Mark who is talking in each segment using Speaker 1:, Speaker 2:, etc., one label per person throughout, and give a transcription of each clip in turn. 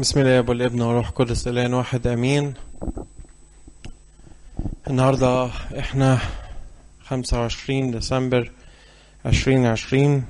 Speaker 1: بسم الله والابن والروح القدس الان واحد امين. النهارده احنا 25 ديسمبر 2020،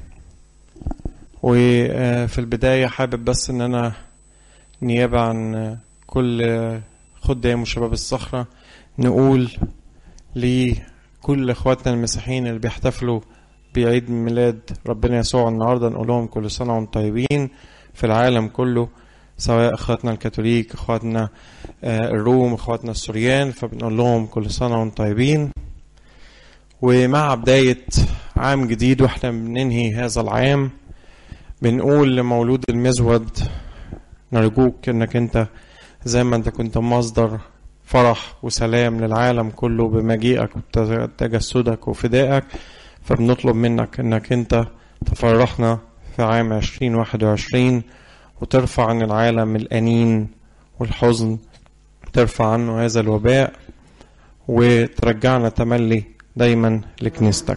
Speaker 1: وفي البداية حابب بس ان انا نيابة عن كل خدام وشباب الصخرة نقول لكل اخواتنا المسيحيين اللي بيحتفلوا بعيد ميلاد ربنا يسوع النهارده، نقول لهم كل سنة وانتم طيبين في العالم كله، سواء اخواتنا الكاثوليك، اخواتنا الروم، اخواتنا السوريان، فبنقول لهم كل سنة وانتم طيبين. ومع بداية عام جديد واحنا بننهي هذا العام، بنقول لمولود المزود نرجوك انك انت زي ما انت كنت مصدر فرح وسلام للعالم كله بمجيئك وتجسدك وفدائك، فبنطلب منك انك انت تفرحنا في عام 2021 وترفع عن العالم الأنين والحزن، ترفع عنه هذا الوباء وترجعنا تملي دايما لكنيستك.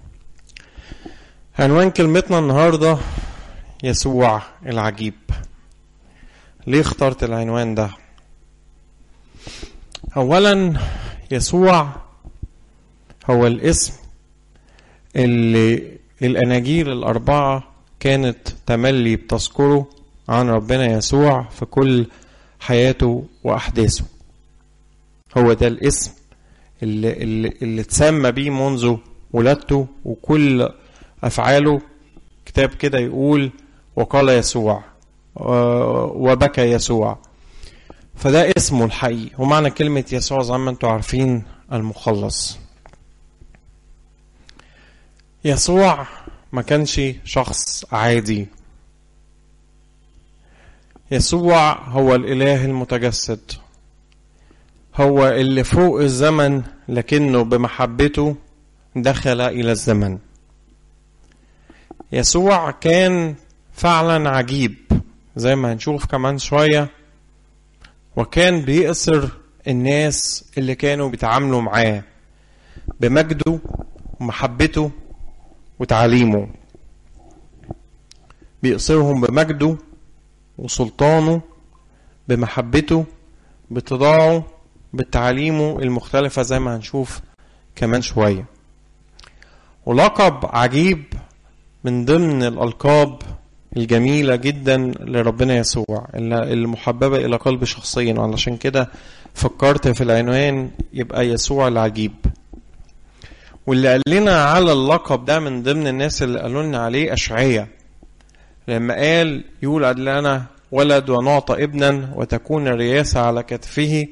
Speaker 1: عنوان كلمتنا النهاردة يسوع العجيب. ليه اخترت العنوان ده؟ اولا يسوع هو الاسم اللي الاناجيل الاربعة كانت تملي بتذكره عن ربنا يسوع في كل حياته واحداثه. هو ده الاسم اللي اتسمى بيه منذ ولادته، وكل افعاله كتاب كده يقول وقال يسوع وبكى يسوع، فده اسمه الحقيقي. ومعنى كلمة يسوع زي ما انتم عارفين المخلص. يسوع ما كانش شخص عادي، يسوع هو الإله المتجسد، هو اللي فوق الزمن لكنه بمحبته دخل إلى الزمن. يسوع كان فعلا عجيب زي ما هنشوف كمان شوية، وكان بيأسر الناس اللي كانوا بيتعاملوا معاه بمجده ومحبته وتعليمه، بيأسرهم بمجده وسلطانه بمحبته بتضاعه بتعليمه المختلفة زي ما هنشوف كمان شوية. ولقب عجيب من ضمن الألقاب الجميلة جدا لربنا يسوع المحببة إلى قلب شخصيا، علشان كده فكرت في العنوان يبقى يسوع العجيب. واللي قال لنا على اللقب ده من ضمن الناس اللي قالوا لنا عليه أشعياء، لما قال يولد لنا ولد ونعطى ابنا وتكون الرياسة على كتفه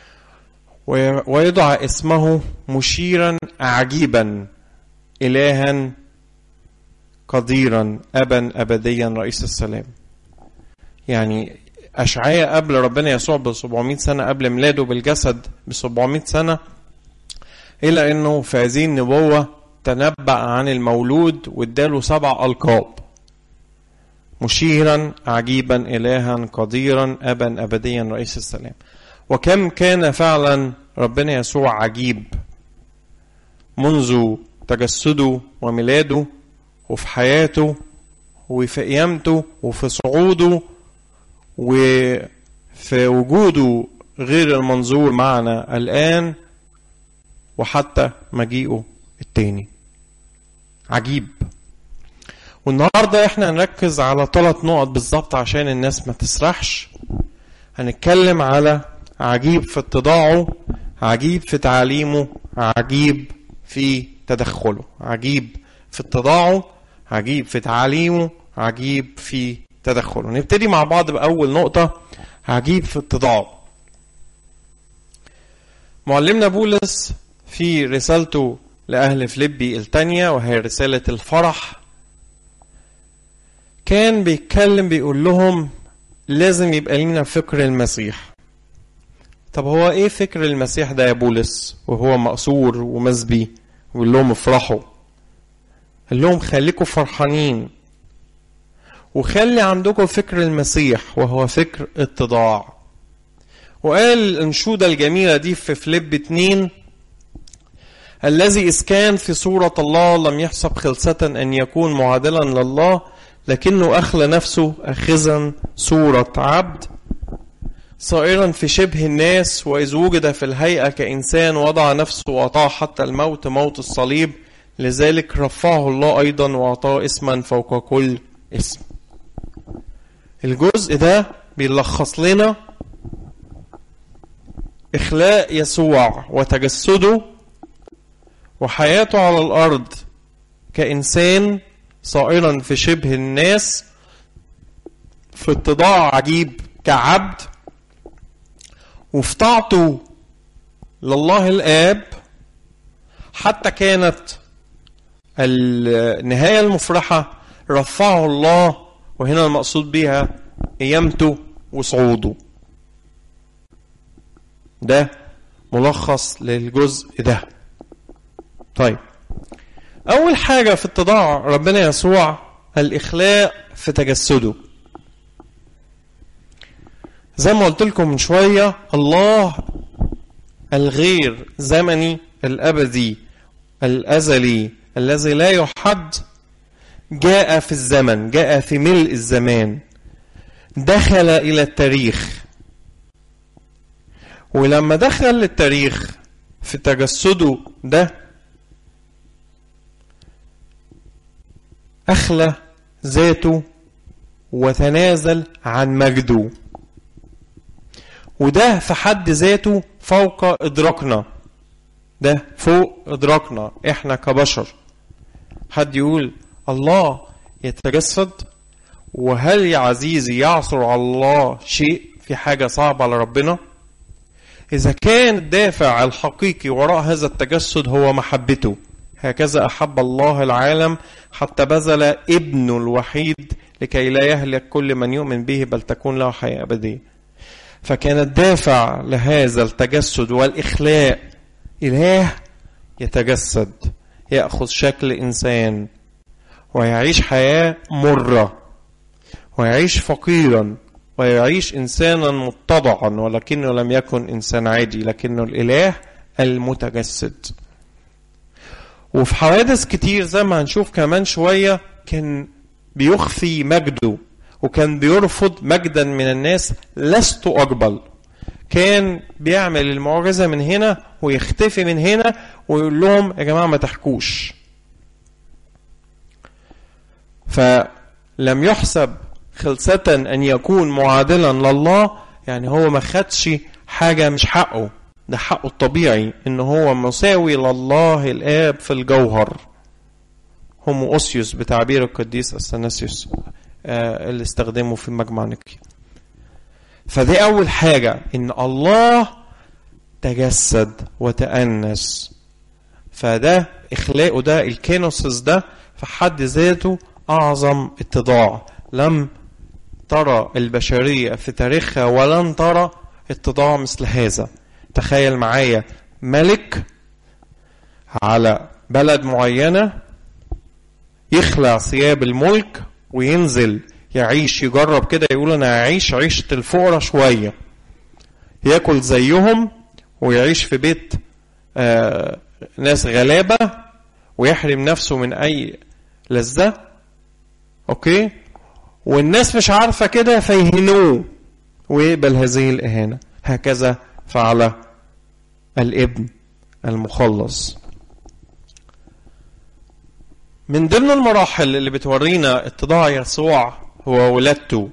Speaker 1: ويدعى اسمه مشيرا عجيبا إلها قديرا أبا أبديا رئيس السلام. يعني أشعياء قبل ربنا يسوع ب700 سنة، قبل ميلاده بالجسد ب700 سنة، إلا أنه في هذه النبوة تنبأ عن المولود واداله 7 ألقاب: مشيرا عجيبا إلها قديرا أبا أبديا رئيس السلام. وكم كان فعلا ربنا يسوع عجيب منذ تجسده وميلاده، وفي حياته وفي قيامته وفي صعوده وفي وجوده غير المنظور معنا الآن، وحتى مجيئه التاني. عجيب. والنهاردة احنا هنركز على 3 نقط بالظبط عشان الناس ما تسرحش. هنتكلم على عجيب في اتضاعه، عجيب في تعليمه، عجيب في تدخله. عجيب في اتضاعه، عجيب في تعليمه، عجيب في تدخله. نبتدي مع بعض بأول نقطة: عجيب في اتضاعه. معلمنا بولس في رسالته لأهل فيليبي الثانية، وهي رسالة الفرح، كان بيتكلم بيقول لهم لازم يبقى لنا فكر المسيح. طب هو ايه فكر المسيح ده يا بولس وهو مقصور ومزبي؟ ويقول لهم افرحوا، قال لهم خليكم فرحانين، وخلي عندكم فكر المسيح وهو فكر اتضاع. وقال الانشودة الجميلة دي في فيليب 2: الذي إذ كان في صورة الله لم يحسب خلسة أن يكون معادلا لله، لكنه أخلى نفسه أخذا صورة عبد صائرا في شبه الناس، وإذ وجد في الهيئة كإنسان وضع نفسه وأطاع حتى الموت، موت الصليب، لذلك رفعه الله أيضا وأعطاه اسما فوق كل اسم. الجزء ده بيلخص لنا إخلاء يسوع وتجسده وحياته على الأرض كإنسان صائرا في شبه الناس، في اتضاع عجيب كعبد، وفي طاعته لله الآب، حتى كانت النهاية المفرحة رفعه الله، وهنا المقصود بها قيامته وصعوده. ده ملخص للجزء ده. طيب، أول حاجة في اتضاع ربنا يسوع الإخلاء في تجسده. زي ما قلت لكم من شوية، الله الغير زمني الأبدي الأزلي الذي لا يحد جاء في الزمن، جاء في ملء الزمان، دخل إلى التاريخ. ولما دخل التاريخ في تجسده ده أخلى ذاته وتنازل عن مجده، وده في حد ذاته فوق إدراكنا، ده فوق إدراكنا إحنا كبشر. حد يقول الله يتجسد؟ وهل يا عزيزي يعثر على الله شيء؟ في حاجة صعبة على ربنا؟ إذا كان الدافع الحقيقي وراء هذا التجسد هو محبته، هكذا أحب الله العالم حتى بذل ابنه الوحيد لكي لا يهلك كل من يؤمن به بل تكون له حياة أبدية. فكان الدافع لهذا التجسد والإخلاء إله يتجسد، يأخذ شكل إنسان ويعيش حياة مرة، ويعيش فقيرا، ويعيش إنسانا متضعا، ولكنه لم يكن إنسان عادي، لكنه الإله المتجسد. وفي حوادث كتير زي ما هنشوف كمان شوية كان بيخفي مجده، وكان بيرفض مجدا من الناس، لست أقبل. كان بيعمل المعجزة من هنا ويختفي من هنا ويقول لهم يا جماعة ما تحكوش. فلم يحسب خلصة أن يكون معادلا لله، يعني هو ما خدش حاجة مش حقه، ده حقه الطبيعي إن هو مساوي لله الآب في الجوهر. هم أوسيوس بتعبير القديس أثناسيوس اللي استخدمه في مجمع نيقيا. فدي أول حاجة، إن الله تجسد وتأنس. فده إخلاقه، ده الكينوسيس ده في حد ذاته أعظم اتضاع لم ترى البشرية في تاريخها، ولن ترى اتضاع مثل هذا. تخيل معايا ملك على بلد معينة يخلع ثياب الملك وينزل يعيش، يجرب كده، يقول أنا هعيش عيشة الفقراء شوية، يأكل زيهم ويعيش في بيت ناس غلابة ويحرم نفسه من أي لذة. أوكي، والناس مش عارفة كده فيهنوه ويقبل هذه الإهانة. هكذا فعل الابن المخلص. من ضمن المراحل اللي بتورينا اتضاع يسوع هو ولادته.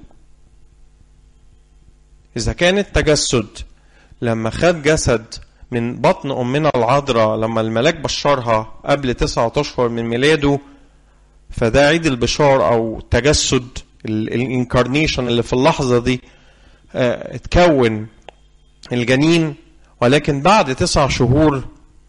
Speaker 1: إذا كان التجسد لما خد جسد من بطن أمنا العذراء، لما الملاك بشرها قبل 9 أشهر من ميلاده، فده عيد البشار أو تجسد الانكارنيشن اللي في اللحظة دي اتكون الجنين. ولكن بعد 9 شهور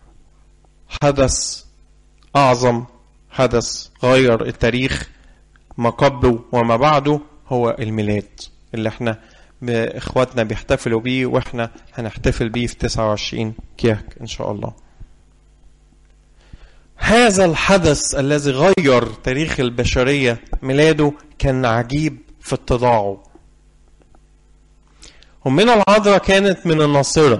Speaker 1: حدث أعظم حدث غير التاريخ ما قبله وما بعده، هو الميلاد اللي احنا اخواتنا بيحتفلوا بيه، واحنا هنحتفل بيه في 29 كياك ان شاء الله. هذا الحدث الذي غير تاريخ البشرية ميلاده كان عجيب في اتضاعه. أمنا العذراء كانت من الناصرة،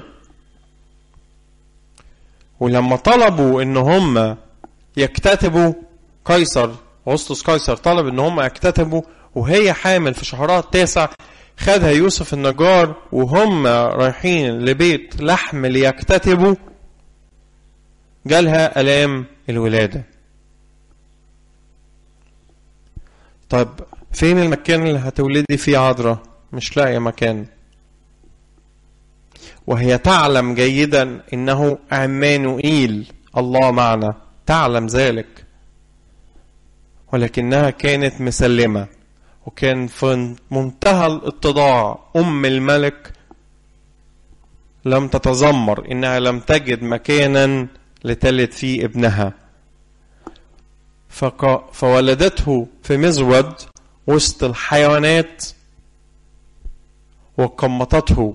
Speaker 1: ولما طلبوا ان هم يكتتبوا، قيصر أغسطس قيصر طلب ان هم يكتتبوا وهي حامل في شهرها 9، خدها يوسف النجار وهم رايحين لبيت لحم ليكتتبوا، جالها آلام الولادة. طب فين المكان اللي هتولدي فيه عذراء؟ مش لاقي مكان. وهي تعلم جيدا انه عمانوئيل، الله معنا، تعلم ذلك، ولكنها كانت مسلمة وكان في منتهى الاتضاع. ام الملك لم تتذمر انها لم تجد مكانا لتلد فيه ابنها، فولدته في مزود وسط الحيوانات وقمطته.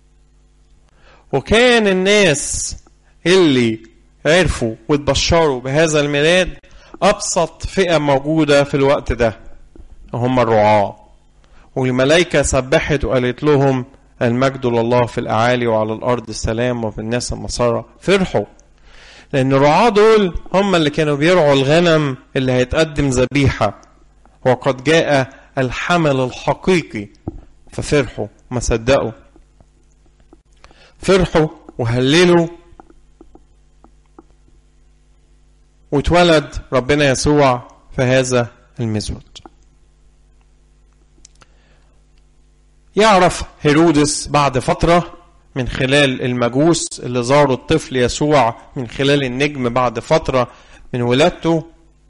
Speaker 1: وكان الناس اللي عرفوا واتبشروا بهذا الميلاد أبسط فئة موجودة في الوقت ده، هم الرعاة. والملائكة سبحت وقالت لهم المجد لله في الأعالي وعلى الأرض السلام وفي الناس المسرة. فرحوا لأن الرعاة دول هم اللي كانوا بيرعوا الغنم اللي هيتقدم ذبيحة، وقد جاء الحمل الحقيقي. ففرحوا، ما صدقوا، فرحوا وهللوا، واتولد ربنا يسوع في هذا المزود. يعرف هيرودس بعد فترة من خلال المجوس اللي زاروا الطفل يسوع من خلال النجم بعد فترة من ولادته،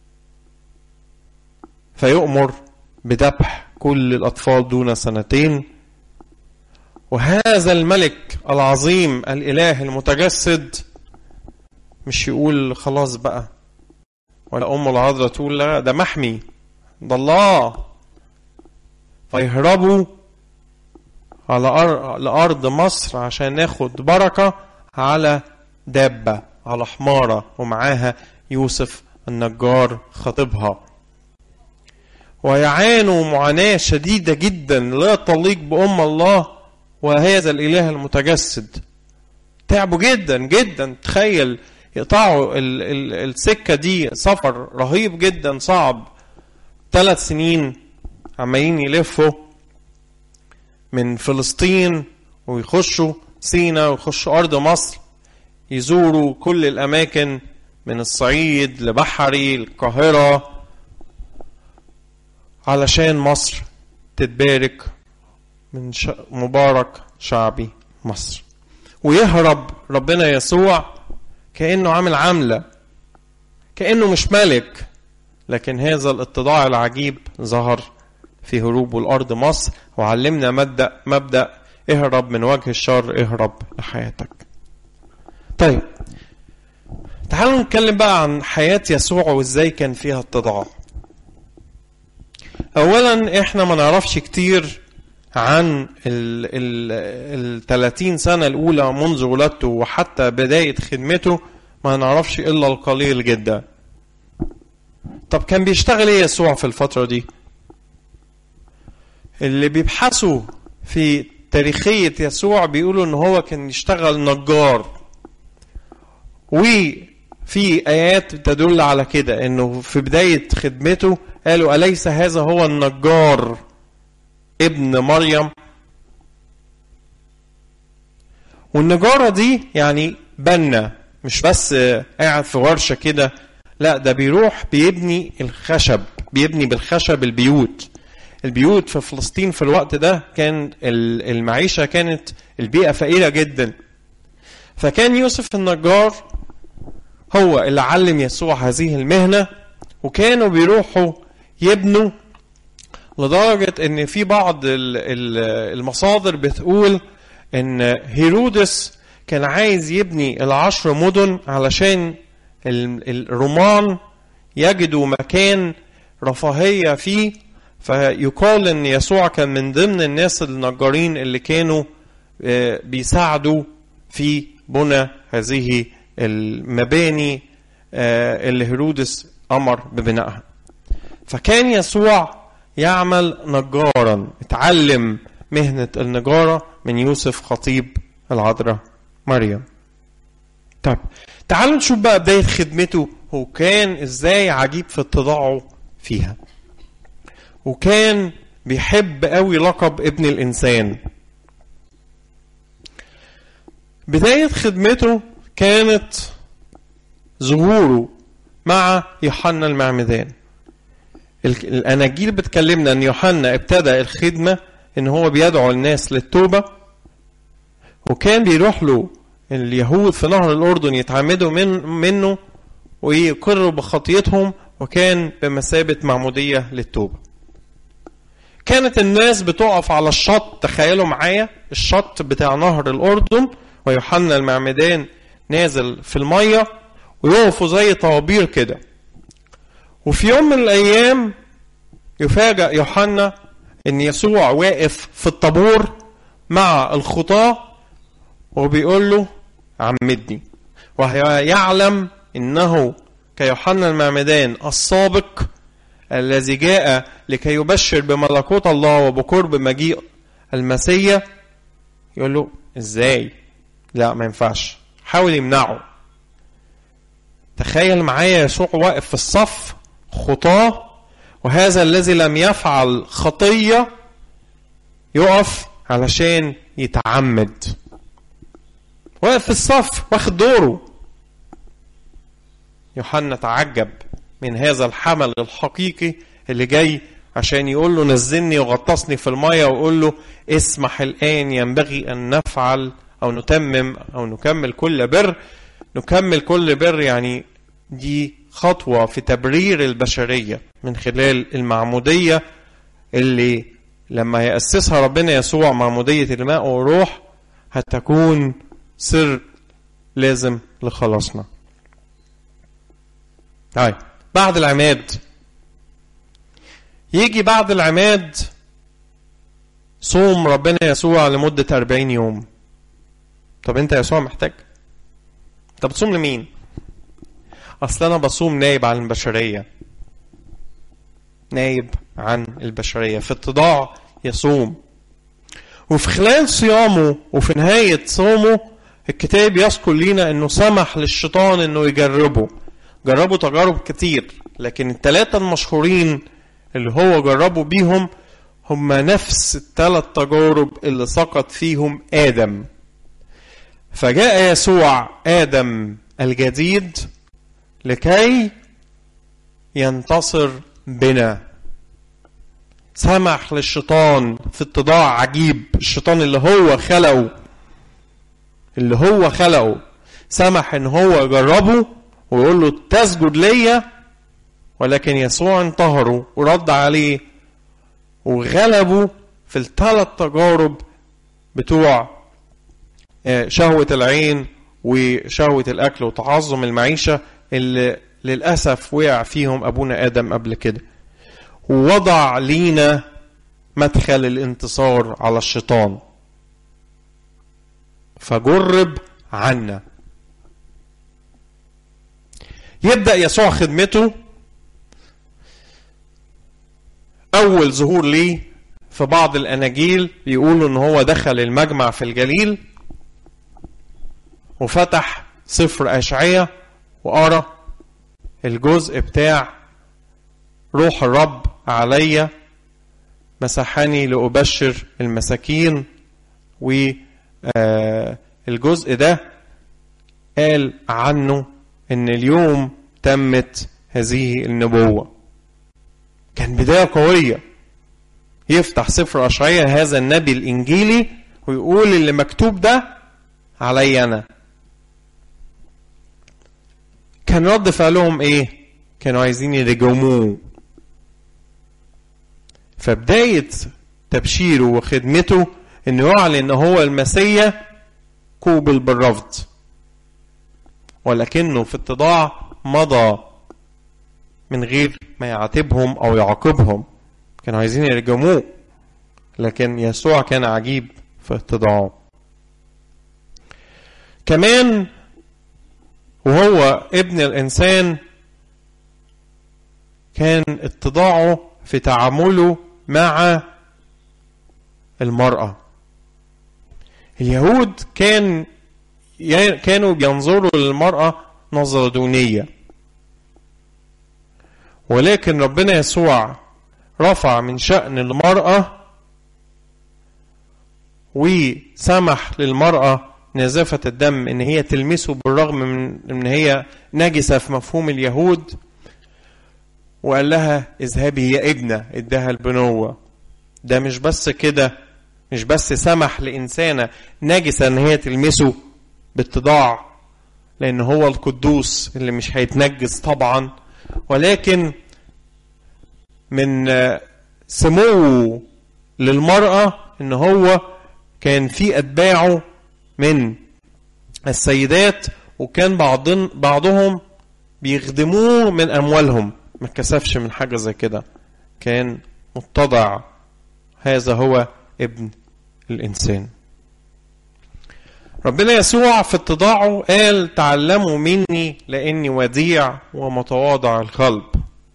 Speaker 1: فيؤمر بذبح كل الأطفال دون سنتين. وهذا الملك العظيم الإله المتجسد مش يقول خلاص بقى، ولا أم العذراء تقول لا ده محمي، ده الله. فيهربوا على أرض مصر عشان ناخد بركة على دابة، على حمارة، ومعاها يوسف النجار خطيبها. ويعانوا معاناة شديدة جدا لا تليق بأم الله وهذا الإله المتجسد. تعبوا جدا جدا. تخيل يقطعوا السكة دي، سفر رهيب جدا صعب، 3 سنين عمالين يلفوا من فلسطين ويخشوا سينا ويخشوا أرض مصر، يزوروا كل الأماكن من الصعيد لبحري القاهرة علشان مصر تتبارك من مبارك شعبي مصر. ويهرب ربنا يسوع كأنه عامل عملة، كأنه مش ملك، لكن هذا الاتضاع العجيب ظهر في هروبه الأرض مصر، وعلمنا مبدأ اهرب من وجه الشر، اهرب لحياتك. طيب تعالوا نتكلم بقى عن حياة يسوع وازاي كان فيها اتضاع. اولا احنا ما نعرفش كتير عن ال 30 سنة الاولى منذ ولادته وحتى بداية خدمته، ما نعرفش الا القليل جدا. طب كان بيشتغل ايه يسوع في الفترة دي؟ اللي بيبحثوا في تاريخية يسوع بيقولوا ان هو كان يشتغل نجار، وفي آيات تدل على كده انه في بداية خدمته قالوا أليس هذا هو النجار ابن مريم؟ والنجارة دي يعني بنا، مش بس قاعد في ورشة كده، لا ده بيروح بيبني الخشب، بيبني بالخشب البيوت. البيوت في فلسطين في الوقت ده كان المعيشة كانت البيئة فقيرة جدا. فكان يوسف النجار هو اللي علم يسوع هذه المهنة، وكانوا بيروحوا يبنوا، لدرجة ان في بعض المصادر بتقول ان هيرودس كان عايز يبني 10 مدن علشان الرومان يجدوا مكان رفاهية فيه. فيقال ان يسوع كان من ضمن الناس النجارين اللي كانوا بيساعدوا في بناء هذه المباني اللي هيرودس أمر ببنائها. فكان يسوع يعمل نجارا، اتعلم مهنة النجارة من يوسف خطيب العذراء مريم. طب تعالوا نشوف بقى بداية خدمته، وكان ازاي عجيب في اتضاعه فيها. وكان بيحب قوي لقب ابن الإنسان. بداية خدمته كانت ظهوره مع يوحنا المعمدان. الأناجيل بتكلمنا أن يوحنا ابتدأ الخدمة أن هو بيدعو الناس للتوبة، وكان بيروح له اليهود في نهر الأردن يتعمدوا منه ويقروا بخطيتهم، وكان بمثابة معمودية للتوبة. كانت الناس بتقف على الشط، تخيلوا معايا الشط بتاع نهر الأردن ويوحنا المعمدان نازل في المية، ويقفوا زي طوابير كده. وفي يوم من الأيام يفاجأ يوحنا ان يسوع واقف في الطابور مع الخطاة وبيقول له عمدني، ويعلم انه كيوحنا المعمدان السابق الذي جاء لكي يبشر بملكوت الله وبقرب مجيء المسيح. يقول له ازاي؟ لا ما ينفعش، حاول يمنعه. تخيل معايا يسوع واقف في الصف خطاه، وهذا الذي لم يفعل خطية يقف علشان يتعمد، واقف في الصف واخد دوره. يوحنا تعجب من هذا الحمل الحقيقي اللي جاي عشان يقول له نزلني وغطسني في المية، ويقول له اسمح الآن، ينبغي أن نفعل أو نتمم أو نكمل كل بر. نكمل كل بر يعني دي خطوة في تبرير البشرية من خلال المعمودية اللي لما يأسسها ربنا يسوع، معمودية الماء والروح، هتكون سر لازم لخلاصنا. طيب بعد العماد، يجي بعد العماد صوم ربنا يسوع لمدة 40 يوم. طب انت يسوع محتاج؟ طب بتصوم لمين؟ اصل انا بصوم نايب عن البشرية، نايب عن البشرية، في اتضاع يصوم. وفي خلال صيامه وفي نهاية صومه الكتاب يذكر لنا انه سمح للشيطان انه جربوا تجارب كتير، لكن الثلاثة المشهورين اللي هو جربوا بيهم هم نفس الثلاث تجارب اللي سقط فيهم آدم. فجاء يسوع آدم الجديد لكي ينتصر بنا. سمح للشيطان في اتضاع عجيب، الشيطان اللي هو خلقه سمح ان هو يجربه ويقول له تسجد ليا، ولكن يسوع انتهره ورد عليه وغلبه في الثلاث تجارب بتوع شهوة العين وشهوة الأكل وتعظم المعيشة اللي للأسف وقع فيهم أبونا آدم قبل كده. ووضع لينا مدخل الانتصار على الشيطان، فجرب عنا. يبدأ يسوع خدمته. أول ظهور ليه في بعض الأناجيل يقولوا إن هو دخل المجمع في الجليل وفتح سفر أشعياء وقرأ الجزء بتاع روح الرب عليا مسحني لأبشر المساكين. والجزء ده قال عنه إن اليوم تمت هذه النبوة. كان بداية قوية. يفتح سفر أشعياء هذا النبي الإنجيلي ويقول اللي مكتوب ده علي أنا. كان رد فعلهم إيه؟ كانوا عايزين يرجموه. فبداية تبشيره وخدمته إنه يعلن إن هو المسيح قوبل بالرفض، ولكنه في اتضاع مضى من غير ما يعاتبهم أو يعاقبهم. كانوا عايزين يرجموه، لكن يسوع كان عجيب في اتضاعه. كمان وهو ابن الإنسان كان اتضاعه في تعامله مع المرأة. اليهود كانوا بينظروا للمرأة نظرة دونية، ولكن ربنا يسوع رفع من شأن المرأة وسمح للمرأة نزافة الدم ان هي تلمسه بالرغم من ان هي نجسة في مفهوم اليهود، وقال لها اذهبي يا ابنة، اداها البنوة. ده مش بس كده، مش بس سمح لإنسانة نجسة ان هي تلمسه باتضاع لان هو القدوس اللي مش هيتنجس طبعا، ولكن من سموه للمرأة ان هو كان في اتباعه من السيدات وكان بعضهم بيخدموه من اموالهم، ما اتكسفش من حاجة زي كده، كان متضع. هذا هو ابن الانسان. ربنا يسوع في اتضاعه قال تعلموا مني لاني وديع ومتواضع القلب.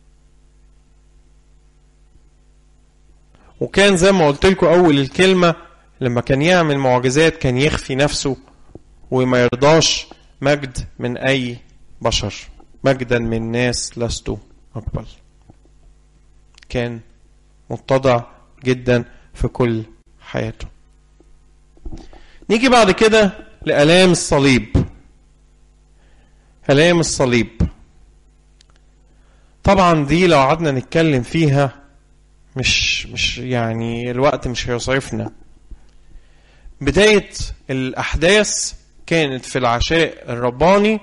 Speaker 1: وكان زي ما قلت لكم اول الكلمة لما كان يعمل معجزات كان يخفي نفسه وما يرضاش مجد من اي بشر، مجدا من ناس لست اقبل. كان متضع جدا في كل حياته. نيجي بعد كده لآلام الصليب. آلام الصليب طبعا دي لو قعدنا نتكلم فيها مش يعني الوقت مش هيصعفنا. بداية الأحداث كانت في العشاء الرباني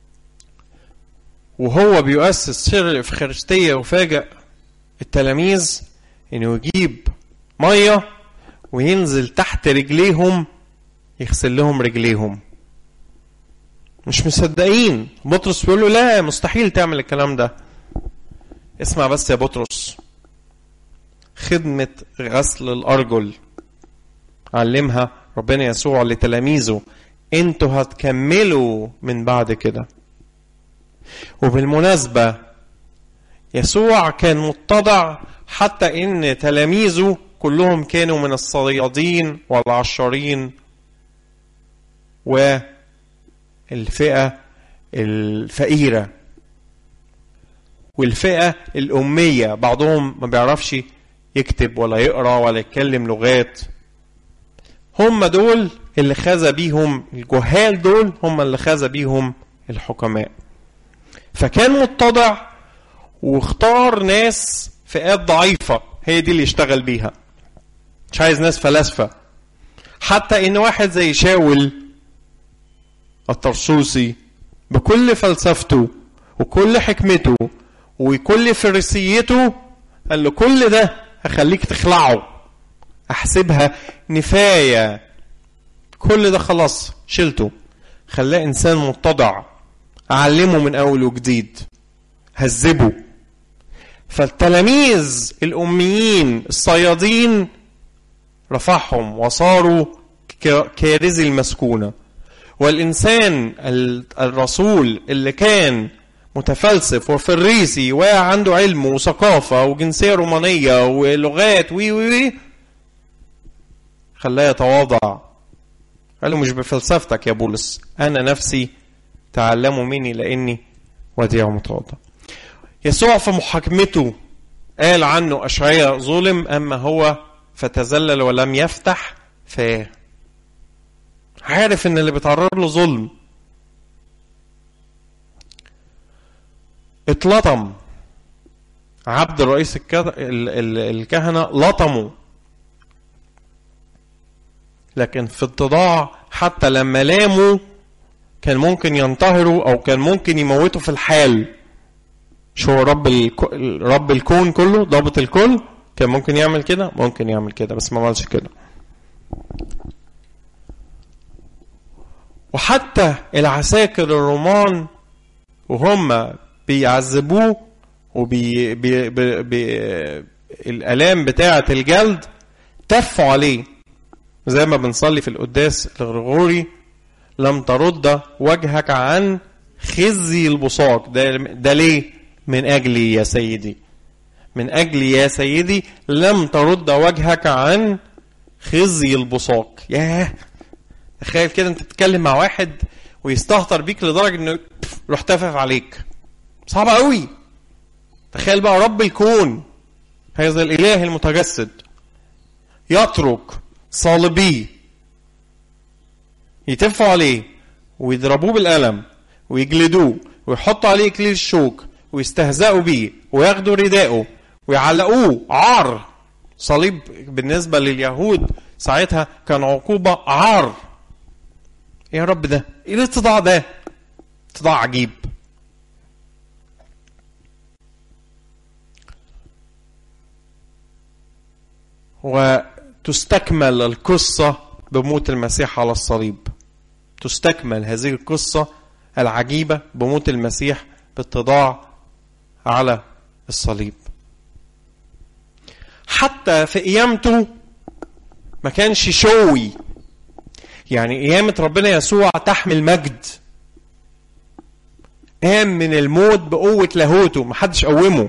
Speaker 1: وهو بيؤسس سر الإفخارستية، وفاجأ التلاميذ إنه يجيب مية وينزل تحت رجليهم يغسل لهم رجليهم. مش مصدقين. بطرس بيقول له لا مستحيل تعمل الكلام ده. اسمع بس يا بطرس، خدمة غسل الأرجل علمها ربنا يسوع لتلاميذه، انتوا هتكملوا من بعد كده. وبالمناسبة يسوع كان متضع حتى ان تلاميذه كلهم كانوا من الصيادين والعشارين والفئة الفقيرة والفئة الأمية، بعضهم ما بيعرفش يكتب ولا يقرأ ولا يتكلم لغات. هم دول اللي خاذ بيهم الجهال، دول هم اللي خاذ بيهم الحكماء. فكان متضع واختار ناس فئات ضعيفة هي دي اللي يشتغل بيها، مش عايز ناس فلاسفة. حتى ان واحد زي شاول الطرسوسي بكل فلسفته وكل حكمته وكل فريسيته قال له كل ده هخليك تخلعه، احسبها نفاية، كل ده خلاص شلته، خلاه انسان متضع، اعلمه من اول وجديد، هذبه. فالتلاميذ الاميين الصيادين رفعهم وصاروا كارزي المسكونة. والإنسان الرسول اللي كان متفلسف وفريسي وعنده علم وثقافة وجنسية رومانية ولغات وي خلاه يتواضع. قال له مش بفلسفتك يا بولس، أنا نفسي تعلموا مني لأني وديع ومتواضع. يسوع في محاكمته قال عنه أشعياء ظلم أما هو فتذلل ولم يفتح فاه. عارف ان اللي بيتعرض له ظلم. اتلطم عبد الرئيس الكهنة لطمه، لكن في اتضاع حتى لما لاموا كان ممكن ينتهروا او كان ممكن يموتوا في الحال. شو رب الكون كله ضابط الكل كان ممكن يعمل كده، ممكن يعمل كده، بس ما عملش كده. وحتى العساكر الرومان وهم بيعذبوه الآلام بتاعة الجلد تفوا عليه، زي ما بنصلي في القداس الغرغوري لم ترد وجهك عن خزي البصاق. ده ليه؟ من أجلي يا سيدي، من أجلي يا سيدي لم ترد وجهك عن خزي البصاق. ياه، تخيل كده انت تتكلم مع واحد ويستهتر بيك لدرجة انه يروح تافف عليك، صعب قوي. تخيل بقى رب الكون هذا الإله المتجسد يترك صالبيه يتفوا عليه ويضربوه بالقلم ويجلدوه ويحطوا عليه إكليل الشوك ويستهزئوا بيه وياخدوا رداءه ويعلقوه عار. صليب بالنسبة لليهود ساعتها كان عقوبة عار. يا رب ده ايه الاتضاع ده؟ اتضاع عجيب. وتستكمل القصة بموت المسيح على الصليب. تستكمل هذه القصة العجيبة بموت المسيح باتضاع على الصليب. حتى في قيامته ما كانش شوي. يعني قيامة ربنا يسوع تحمل مجد. قام من الموت بقوة لاهوته، محدش قومه.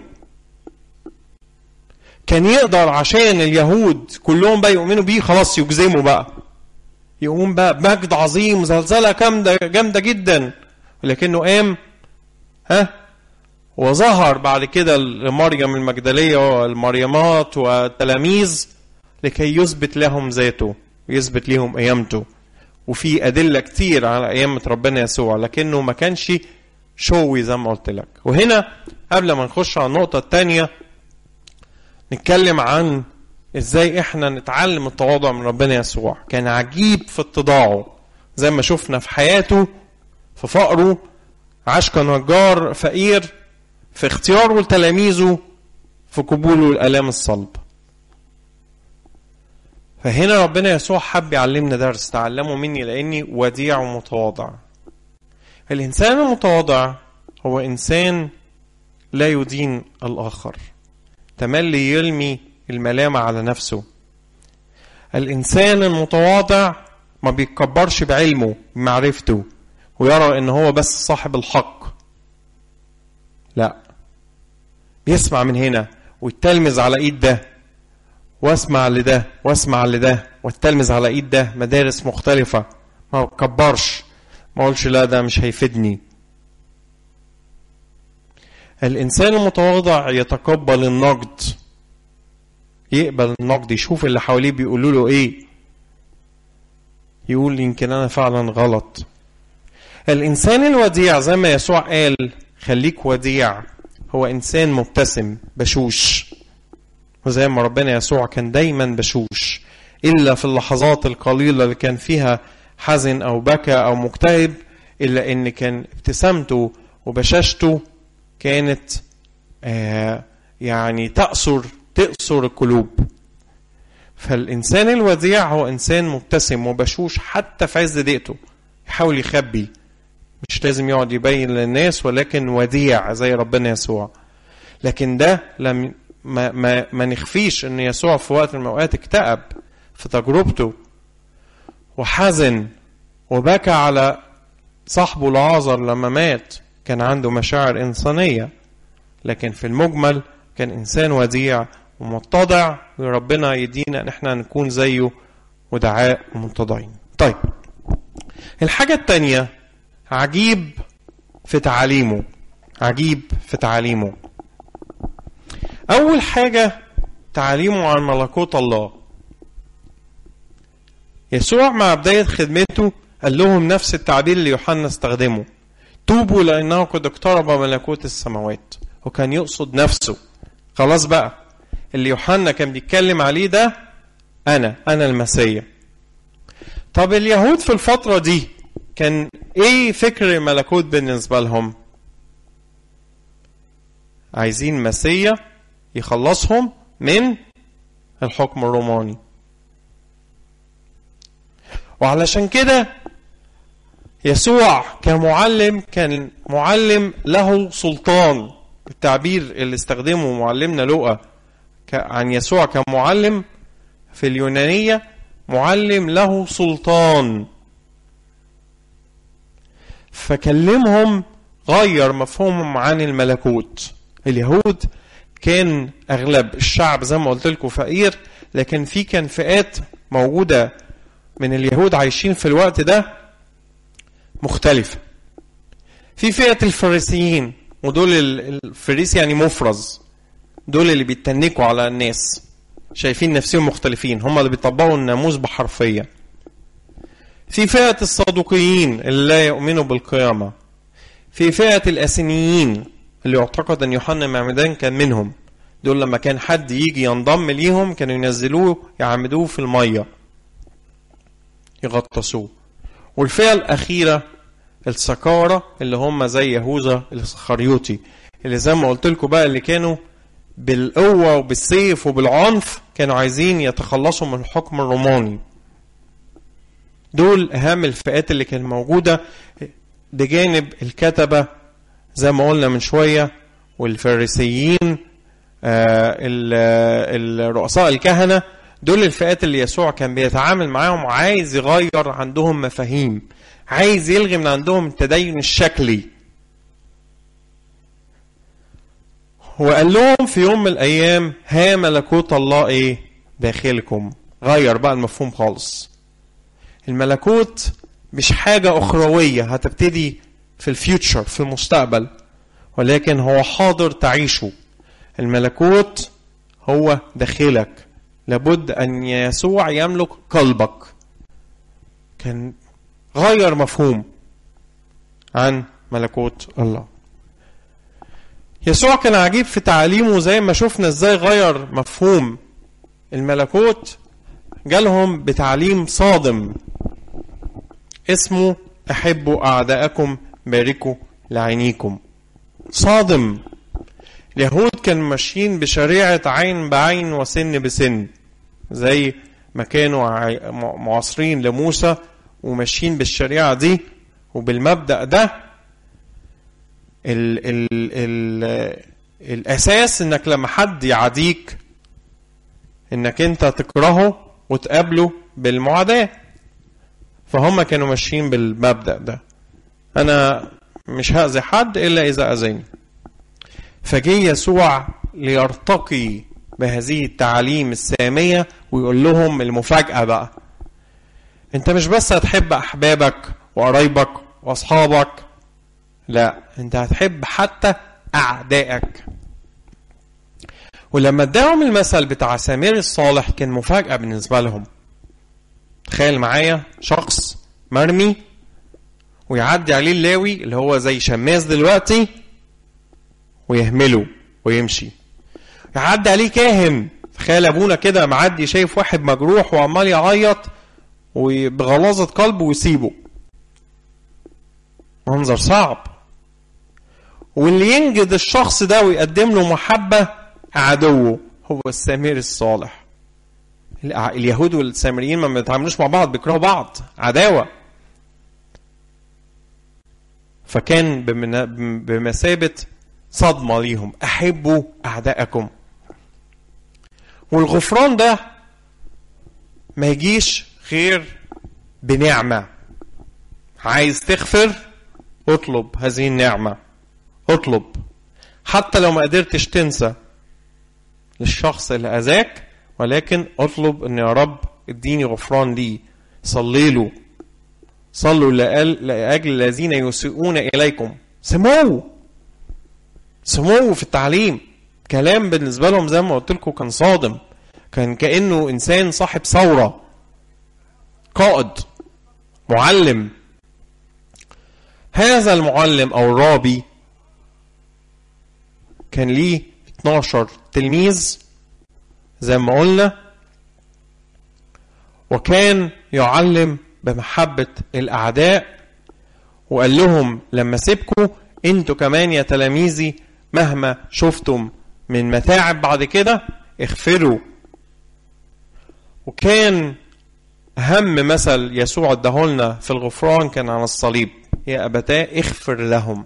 Speaker 1: كان يقدر عشان اليهود كلهم بقى يؤمنوا بيه خلاص يجزموا بقى، يقوم بقى بمجد عظيم، زلزلة جامدة جدا، ولكنه قام وظهر بعد كده لمريم المجدلية والمريمات والتلاميذ لكي يثبت لهم ذاته ويثبت لهم قيامته. وفي أدلة كتير على قيامة ربنا يسوع، لكنه ما كانش شوي زي ما قلت لك. وهنا قبل ما نخش على النقطة الثانية نتكلم عن ازاي احنا نتعلم التواضع من ربنا يسوع. كان عجيب في اتضاعه زي ما شفنا في حياته، في فقره، عاش كنجار فقير، في اختياره لتلاميذه، في قبوله لآلام الصلب. فهنا ربنا يسوع حب يعلمنا درس، تعلموا مني لاني وديع ومتواضع. الانسان المتواضع هو انسان لا يدين الاخر، تملي يلمي الملامة على نفسه. الانسان المتواضع ما بيتكبرش بعلمه بمعرفته ويرى ان هو بس صاحب الحق، لا، بيسمع من هنا ويتلمذ على ايد ده واسمع لده واسمع لده والتلمذ على ايد ده، مدارس مختلفة. ما بكبرش، ما اقولش لا ده مش هيفيدني. الانسان المتواضع يتقبل النقد، يقبل النقد، يشوف اللي حواليه بيقولوا له ايه، يقول يمكن انا فعلا غلط. الانسان الوديع زي ما يسوع قال خليك وديع، هو انسان مبتسم بشوش، وزي ما ربنا يسوع كان دايما بشوش، الا في اللحظات القليلة اللي كان فيها حزن او بكى او مكتئب، الا ان كان ابتسامته وبشاشته كانت يعني تأثر القلوب. فالإنسان الوديع هو إنسان مبتسم وبشوش حتى في عز ضيقته، يحاول يخبي، مش لازم يقعد يبين للناس، ولكن وديع زي ربنا يسوع. لكن ده لم ما نخفيش ان يسوع في وقت من الأوقات اكتئب في تجربته وحزن وبكى على صاحبه لعازر لما مات، كان عنده مشاعر إنسانية، لكن في المجمل كان إنسان وديع ومتضع، وربنا يدينا ان احنا نكون زيه ودعاء ومتضعين. طيب، الحاجة التانية عجيب في تعاليمه. عجيب في تعاليمه. اول حاجة تعاليمه عن ملكوت الله. يسوع مع بداية خدمته قال لهم نفس التعبير اللي يوحنا استخدمه، توبوا لأنه قد اقترب ملكوت السماوات. وكان يقصد نفسه. خلاص بقى اللي يوحنا كان بيتكلم عليه ده أنا المسيح. طب اليهود في الفترة دي كان ايه فكر الملكوت بالنسبة لهم؟ عايزين مسيح يخلصهم من الحكم الروماني. وعلشان كده يسوع كان معلم له سلطان. التعبير اللي استخدمه معلمنا لوقا عن يسوع كمعلم في اليونانية معلم له سلطان. فكلمهم غير مفهومهم عن الملكوت. اليهود كان أغلب الشعب زي ما قلت لكم فقير، لكن كان فئات موجودة من اليهود عايشين في الوقت ده مختلفة. في فئة الفريسيين، ودول الفريسي يعني مفرز، دول اللي بيتنكوا على الناس، شايفين نفسهم مختلفين، هم اللي بيطبقوا الناموس بحرفية. في فئة الصادقيين اللي لا يؤمنوا بالقيامة. في فئة الأثينيين اللي يعتقد أن يوحنا المعمدان كان منهم. دول لما كان حد يجي ينضم ليهم كانوا ينزلوه يعمدوه في المية يغطسوه. والفئة الأخيرة السكارة اللي هم زي يهوذا الإسخريوطي، اللي زي ما قلت لكم بقى اللي كانوا بالقوة وبالسيف وبالعنف كانوا عايزين يتخلصوا من الحكم الروماني. دول أهم الفئات اللي كانت موجودة بجانب الكتبة زي ما قلنا من شوية والفارسيين، الرؤساء الكهنة. دول الفئات اللي يسوع كان بيتعامل معاهم، عايز يغير عندهم مفاهيم، عايز يلغي من عندهم التدين الشكلي. وقال لهم في يوم من الأيام ها ملكوت الله إيه داخلكم. غير بقى المفهوم خالص. الملكوت مش حاجة أخروية هتبتدي في الفيوتشر في المستقبل، ولكن هو حاضر تعيشه. الملكوت هو داخلك، لابد أن يسوع يملك قلبك. كان غير مفهوم عن ملكوت الله. يسوع كان عجيب في تعاليمه، زي ما شفنا ازاي غير مفهوم الملكوت. جالهم بتعليم صادم اسمه احبوا اعداءكم باركوا لعينيكم. صادم. اليهود كانوا ماشيين بشريعة عين بعين وسن بسن، زي ما كانوا معاصرين لموسى وماشيين بالشريعة دي وبالمبدأ ده. الأساس انك لما حد يعاديك انك انت تكرهه وتقابله بالمعاداة. فهم كانوا ماشيين بالمبدأ ده، انا مش هأذي حد الا اذا اذاني. فجي يسوع ليرتقي بهذه التعاليم السامية ويقول لهم المفاجأة بقى. انت مش بس هتحب احبابك وقرايبك واصحابك، لا، انت هتحب حتى اعدائك. ولما اداهم المثل بتاع سامري الصالح كان مفاجأة بالنسبة لهم. تخيل معايا شخص مرمي ويعدي عليه اللاوي اللي هو زي شماس دلوقتي ويهمله ويمشي. يعدي عليه كاهن، تخيل ابونا كده معدي شايف واحد مجروح وعمال يعيط وبغلاظة قلبه ويسيبه. منظر صعب. واللي ينجد الشخص ده ويقدم له محبة عدوه هو السامري الصالح. اليهود والسامريين ما بيتعاملوش مع بعض، بيكرهوا بعض، عداوة. فكان بمثابة صدمة ليهم. أحبوا أعداءكم. والغفران ده ما يجيش غير بنعمة. عايز تغفر؟ اطلب هذه النعمة. اطلب حتى لو ما قدرتش تنسى للشخص اللي أذاك، ولكن اطلب ان يا رب اديني غفران لي. صلي له. صلوا لأجل الذين يسيئون إليكم. سموه في التعليم. كلام بالنسبة لهم زي ما قلت لكم كان صادم، كان كأنه إنسان صاحب ثورة، قائد، معلم. هذا المعلم أو الرابي كان ليه 12 تلميذ زي ما قلنا، وكان يعلم بمحبة الأعداء. وقال لهم لما سيبكوا انتوا كمان يا تلاميذي مهما شفتم من متاعب بعد كده اغفروا. وكان أهم مثل يسوع اداهولنا في الغفران كان عن الصليب. يا أبتاه اغفر لهم.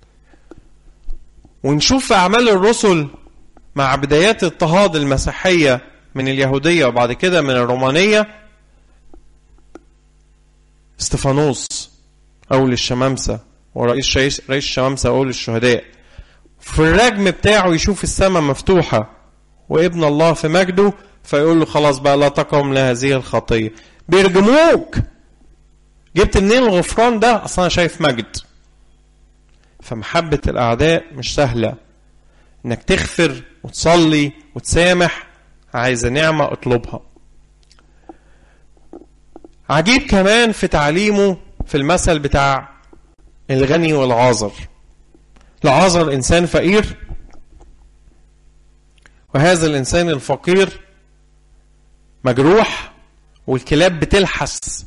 Speaker 1: ونشوف في أعمال الرسل مع بدايات اضطهاد المسيحية من اليهودية وبعد كده من الرومانية، استفانوس أول الشمامسة ورئيس الشمامسة أول الشهداء، في الرجم بتاعه يشوف السماء مفتوحة وابن الله في مجده، فيقول له خلاص بقى لا تقم لهذه الخطية. بيرجموك. جبت منين الغفران ده؟ أصلا شايف مجد. فمحبة الأعداء مش سهلة. انك تغفر وتصلي وتسامح، عايزة نعمة اطلبها. عجيب كمان في تعليمه في المثل بتاع الغني والعازر. العازر انسان فقير، وهذا الانسان الفقير مجروح والكلاب بتلحس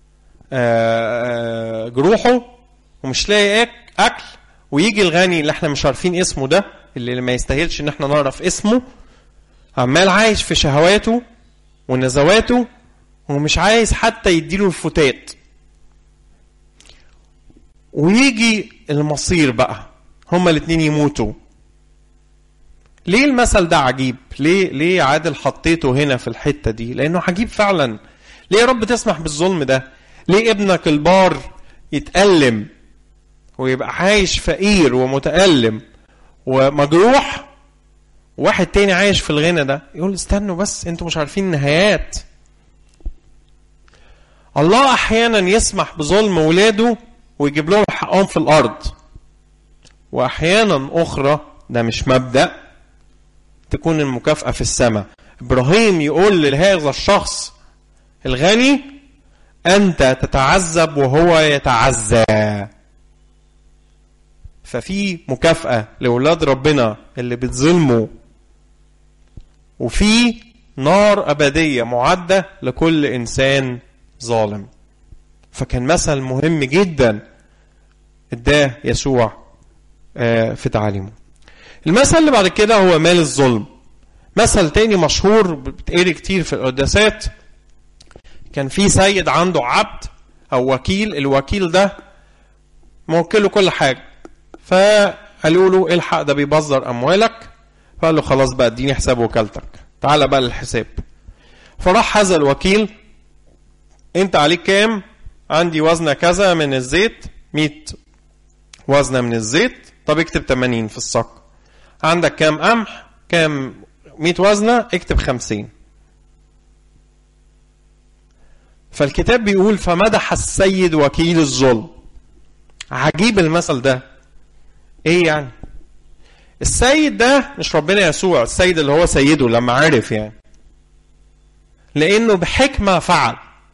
Speaker 1: جروحه ومش لاقي اكل، ويجي الغني اللي احنا مش عارفين اسمه ده، اللي ما يستاهلش ان احنا نعرف اسمه، عمال عايش في شهواته ونزواته ومش عايز حتى يديله الفتات. ويجي المصير بقى هما الاتنين يموتوا. ليه المثل ده عجيب؟ ليه عادل حطيته هنا في الحتة دي؟ لانه عجيب فعلا. ليه يا رب تسمح بالظلم ده؟ ليه ابنك البار يتألم ويبقى عايش فقير ومتألم ومجروح، واحد تاني عايش في الغنى ده؟ يقول استنوا بس، انتوا مش عارفين النهايات. الله احيانا يسمح بظلم ولاده ويجيب لهم حقهم في الارض، واحيانا اخرى ده مش مبدأ تكون المكافأة في السماء. ابراهيم يقول لهذا الشخص الغني انت تتعذب وهو يتعزى. ففي مكافأة لأولاد ربنا اللي بتظلموا، وفي نار أبدية معدة لكل إنسان ظالم. فكان مثل مهم جدا اداه يسوع في تعليمه. المثل اللي بعد كده هو مال الظلم. مثل تاني مشهور بتقري كتير في القداسات. كان في سيد عنده عبد أو وكيل، الوكيل ده موكله كل حاجة، فقالوا له الحق ده بيبذر أموالك، فقال له خلاص بقى اديني حساب وكالتك، تعال بقى للحساب. فراح هذا الوكيل، انت عليك كام؟ عندي وزنة كذا من الزيت، 100 وزنة من الزيت، طب اكتب 80 في الصك. عندك كام قمح؟ كام 100 وزنة، اكتب 50. فالكتاب بيقول فمدح السيد وكيل الظلم. عجيب المثل ده. ايه يعني؟ السيد ده مش ربنا يسوع، السيد اللي هو سيده لما عرف يعني، لانه بحكمة فعل.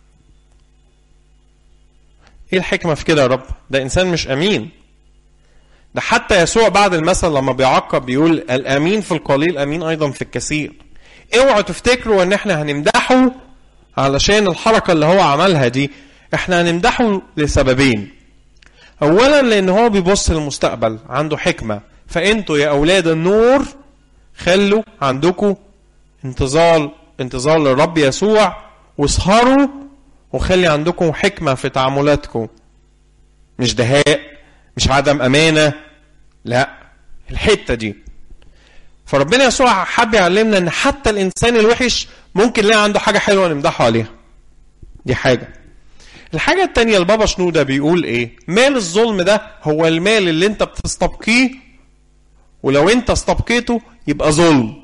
Speaker 1: ايه الحكمة في كده يا رب؟ ده انسان مش امين. ده حتى يسوع بعد المثل لما بيعقب بيقول الامين في القليل امين ايضا في الكثير. اوعوا تفتكروا ان احنا هنمدحه علشان الحركة اللي هو عملها دي. احنا هنمدحه لسببين. اولا لان هو بيبص للمستقبل، عنده حكمة. فانتوا يا اولاد النور خلوا عندكم انتظار للرب يسوع، واسهروا وخلي عندكم حكمة في تعاملاتكم. مش دهاء، مش عدم امانة، لا، الحتة دي. فربنا يسوع حب يعلمنا ان حتى الانسان الوحش ممكن لا عنده حاجة حلوة نمدحه عليها. دي حاجة. الحاجة التانية البابا شنودة بيقول ايه؟ مال الظلم ده هو المال اللي انت بتستبقيه، ولو انت استبقيته يبقى ظلم.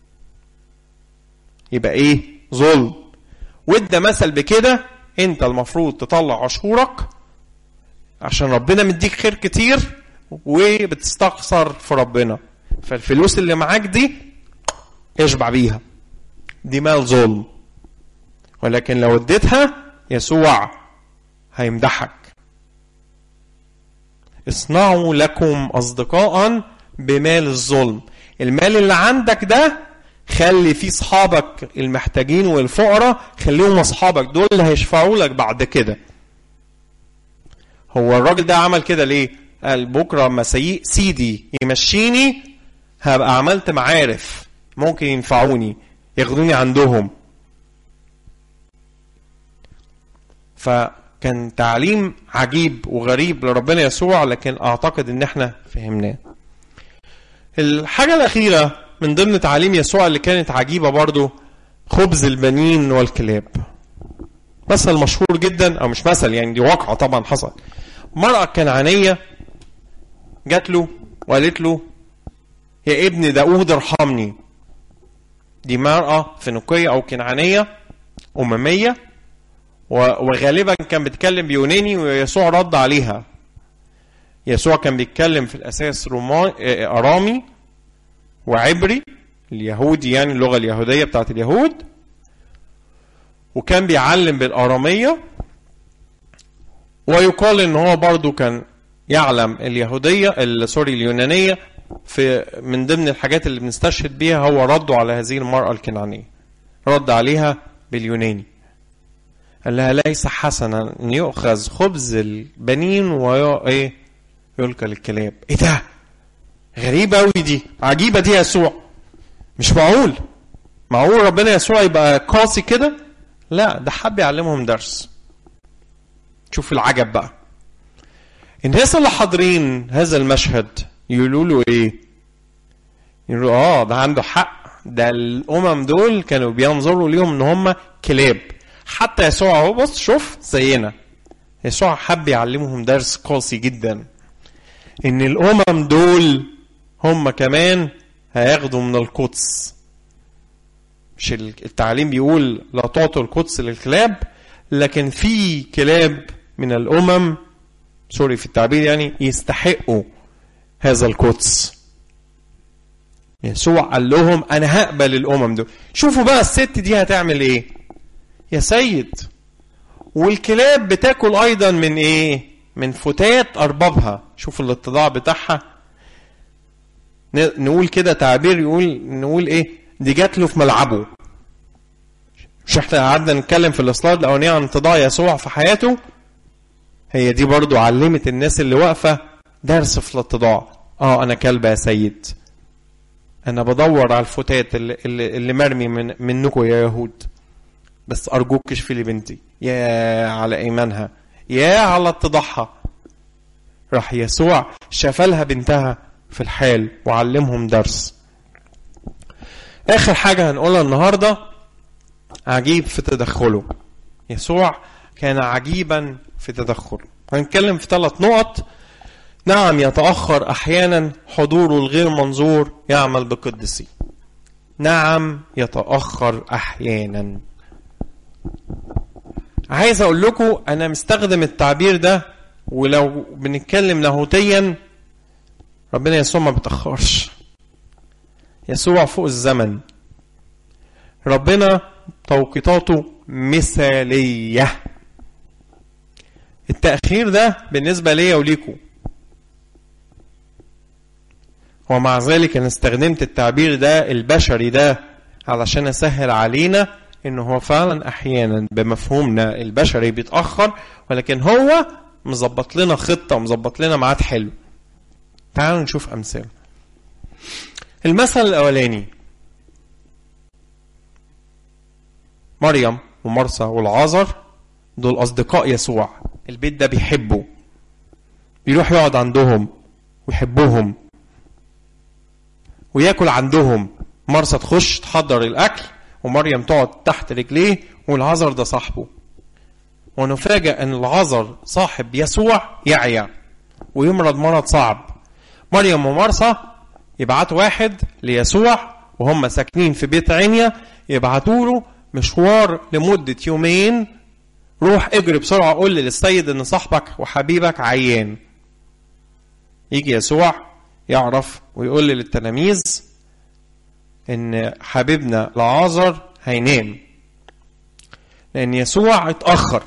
Speaker 1: يبقى ايه؟ ظلم. وده مثل بكده، انت المفروض تطلع عشورك عشان ربنا مديك خير كتير وبتستخسر في ربنا، فالفلوس اللي معاك دي اشبع بيها، دي مال ظلم. ولكن لو اديتها يسوع هيمدحك. اصنعوا لكم أصدقاء بمال الظلم. المال اللي عندك ده خلي فيه صحابك المحتاجين والفقراء، خليهم أصحابك، دول اللي هيشفعوا لك بعد كده. هو الراجل ده عمل كده ليه؟ قال بكرة ما سيدي يمشيني هبقى عملت معارف ممكن ينفعوني ياخدوني عندهم. فكان تعليم عجيب وغريب لربنا يسوع، لكن اعتقد ان احنا فهمناه. الحاجة الاخيرة من ضمن تعليم يسوع اللي كانت عجيبة برضو، خبز البنين والكلاب. مثل مشهور جدا، او مش مثل يعني، دي واقعة طبعا حصل. مرأة كنعانية جات له وقالت له يا ابن داود ارحمني. دي مرأة فينيقية او كنعانية أممية، وغالبا كان بيتكلم بيوناني، ويسوع رد عليها. يسوع كان بيتكلم في الأساس أرامي، وعبري اليهودي، يعني اللغة اليهودية بتاعت اليهود، وكان بيعلم بالآرامية، ويقال ان هو برضو كان يعلم اليهودية اليونانية. في من ضمن الحاجات اللي بنستشهد بيها هو رده على هذه المرأة الكنعانية، رد عليها باليوناني، قال لها ليس حسنا ان يؤخذ خبز البنين ويلقى للكلاب. ايه ده؟ غريبة قوي دي، عجيبة دي يسوع، مش معقول ربنا يسوع يبقى قاسي كده؟ لا، ده حب يعلمهم درس. شوف العجب بقى، الناس اللي حاضرين هذا المشهد يقولوا له ايه؟ يقولوا ده عنده حق، ده الامم دول كانوا بينظروا ليهم ان هم كلاب. حتى يسوع اهو بص شوف زينا، يسوع حب يعلمهم درس قاسي جدا، ان الامم دول هم كمان هياخدوا من القدس. مش التعليم بيقول لا تعطوا القدس للكلاب، لكن في كلاب من الامم، سوري في التعبير، يعني يستحقوا هذا القدس. يسوع قال لهم انا هقبل الامم دول. شوفوا بقى الست دي هتعمل ايه يا سيد. والكلاب بتاكل ايضا من ايه؟ من فتات اربابها. شوفوا الاتضاع بتاعها. نقول كده تعبير نقول ايه؟ دي جات له في ملعبه. مش احنا قعدنا نتكلم في الاسلايد الاولانيه عن اتضاع يسوع في حياته؟ هي دي برضو علمت الناس اللي واقفه درس في الاتضاع. انا كلبه يا سيد، انا بدور على الفتات اللي مرمي منكم يا يهود، بس ارجوك اشفي لي بنتي. يا على ايمانها، يا على اتضاعها. راح يسوع شفالها بنتها في الحال وعلمهم درس. اخر حاجه هنقولها النهارده، عجيب في تدخله. يسوع كان عجيبا في تدخله. هنتكلم في 3 نقط. نعم، يتأخر أحيانا، حضوره الغير منظور يعمل بقدسي. نعم، يتأخر أحيانا. عايز أقول لكم أنا مستخدم التعبير ده، ولو بنتكلم لاهوتيا ربنا يسوع ما بيتأخرش. يسوع فوق الزمن. ربنا توقيتاته مثالية. التأخير ده بالنسبة ليا وليكم. ومع ذلك أنا استخدمت التعبير ده البشري ده علشان أسهل علينا إنه هو فعلا أحيانا بمفهومنا البشري بيتأخر، ولكن هو مظبط لنا خطة، مظبط لنا ميعاد حلو. تعالوا نشوف أمثال. المثل الأولاني، مريم ومرثا والعازر دول أصدقاء يسوع. البيت ده بيحبوا، بيروح يقعد عندهم ويحبوهم وياكل عندهم. مرثا تخش تحضر الأكل، ومريم تقعد تحت رجليه، والعازر ده صاحبه. ونفاجأ أن العازر صاحب يسوع يعيا ويمرض مرض صعب. مريم ومرثا يبعتوا واحد ليسوع وهم ساكنين في بيت عنيا، يبعتوا له مشوار لمدة 2 يوم. روح اجري بسرعة قول للسيد ان صاحبك وحبيبك عيان. يجي يسوع يعرف ويقول للتلاميذ ان حبيبنا العازر هينام، لان يسوع اتأخر.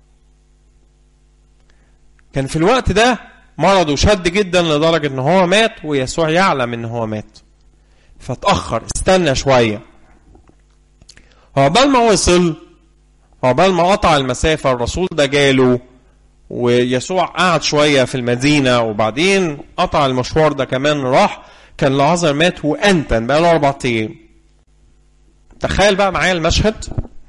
Speaker 1: كان في الوقت ده مرضه شد جدا لدرجة ان هو مات، ويسوع يعلم ان هو مات، فاتأخر، استنى شوية. عقبال ما وصل، عقبال ما قطع المسافة، الرسول ده جاله، ويسوع قعد شوية في المدينة، وبعدين قطع المشوار ده كمان راح. كان العازر مات وأنتن بقى له 4 أيام. تخيل بقى معايا المشهد.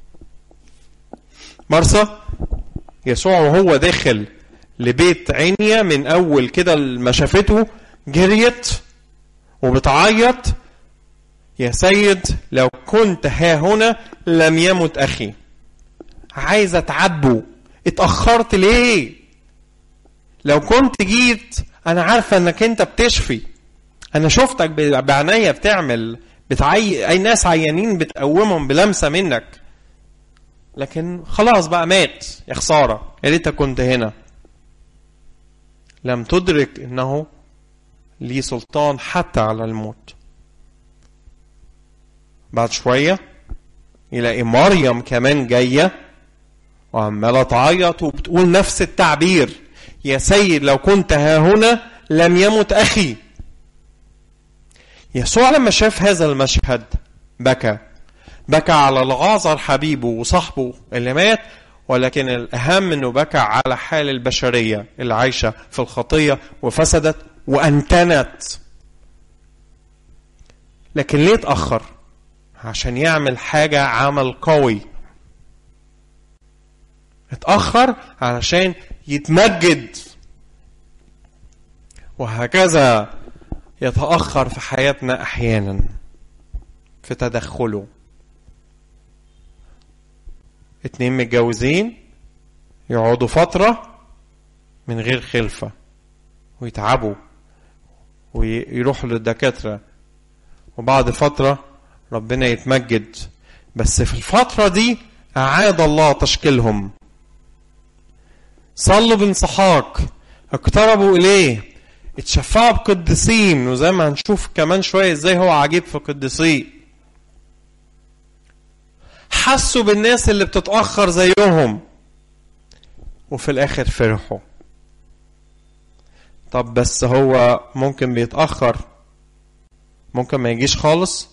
Speaker 1: مرثا، يسوع وهو داخل لبيت عنيا، من أول كده ما شافته جريت وبتعيط، يا سيد لو كنت ها هنا لم يمت أخي. عايزة تعبه، اتأخرت ليه؟ لو كنت جيت، أنا عارفة أنك أنت بتشفي، أنا شفتك بعناية بتعمل، أي ناس عيانين بتقومهم بلمسة منك، لكن خلاص بقى مات، يا خسارة، يا ريتك كنت هنا. لم تدرك أنه ليه سلطان حتى على الموت. بعد شوية يلاقي مريم كمان جاية وعمالة تعيط وبتقول نفس التعبير: يا سيد لو كنت ها هنا لم يمت أخي. يسوع لما شاف هذا المشهد بكى على العازر حبيبه وصاحبه اللي مات، ولكن الأهم أنه بكى على حال البشرية اللي عايشة في الخطية وفسدت وأنتنت. لكن ليه اتأخر؟ عشان يعمل حاجة عمل قوي. اتأخر علشان يتمجد. وهكذا يتأخر في حياتنا أحيانا في تدخله. 2 متجوزين يقعدوا فترة من غير خلفة ويتعبوا ويروحوا للدكاترة، وبعد فترة ربنا يتمجد. بس في الفترة دي أعاد الله تشكيلهم. صلوا بانسحاق، اقتربوا إليه، اتشفعوا بقديسين، وزي ما هنشوف كمان شوية ازاي هو عجيب في قديسين. حسوا بالناس اللي بتتأخر زيهم وفي الآخر فرحوا. طب بس هو ممكن بيتأخر، ممكن ما يجيش خالص،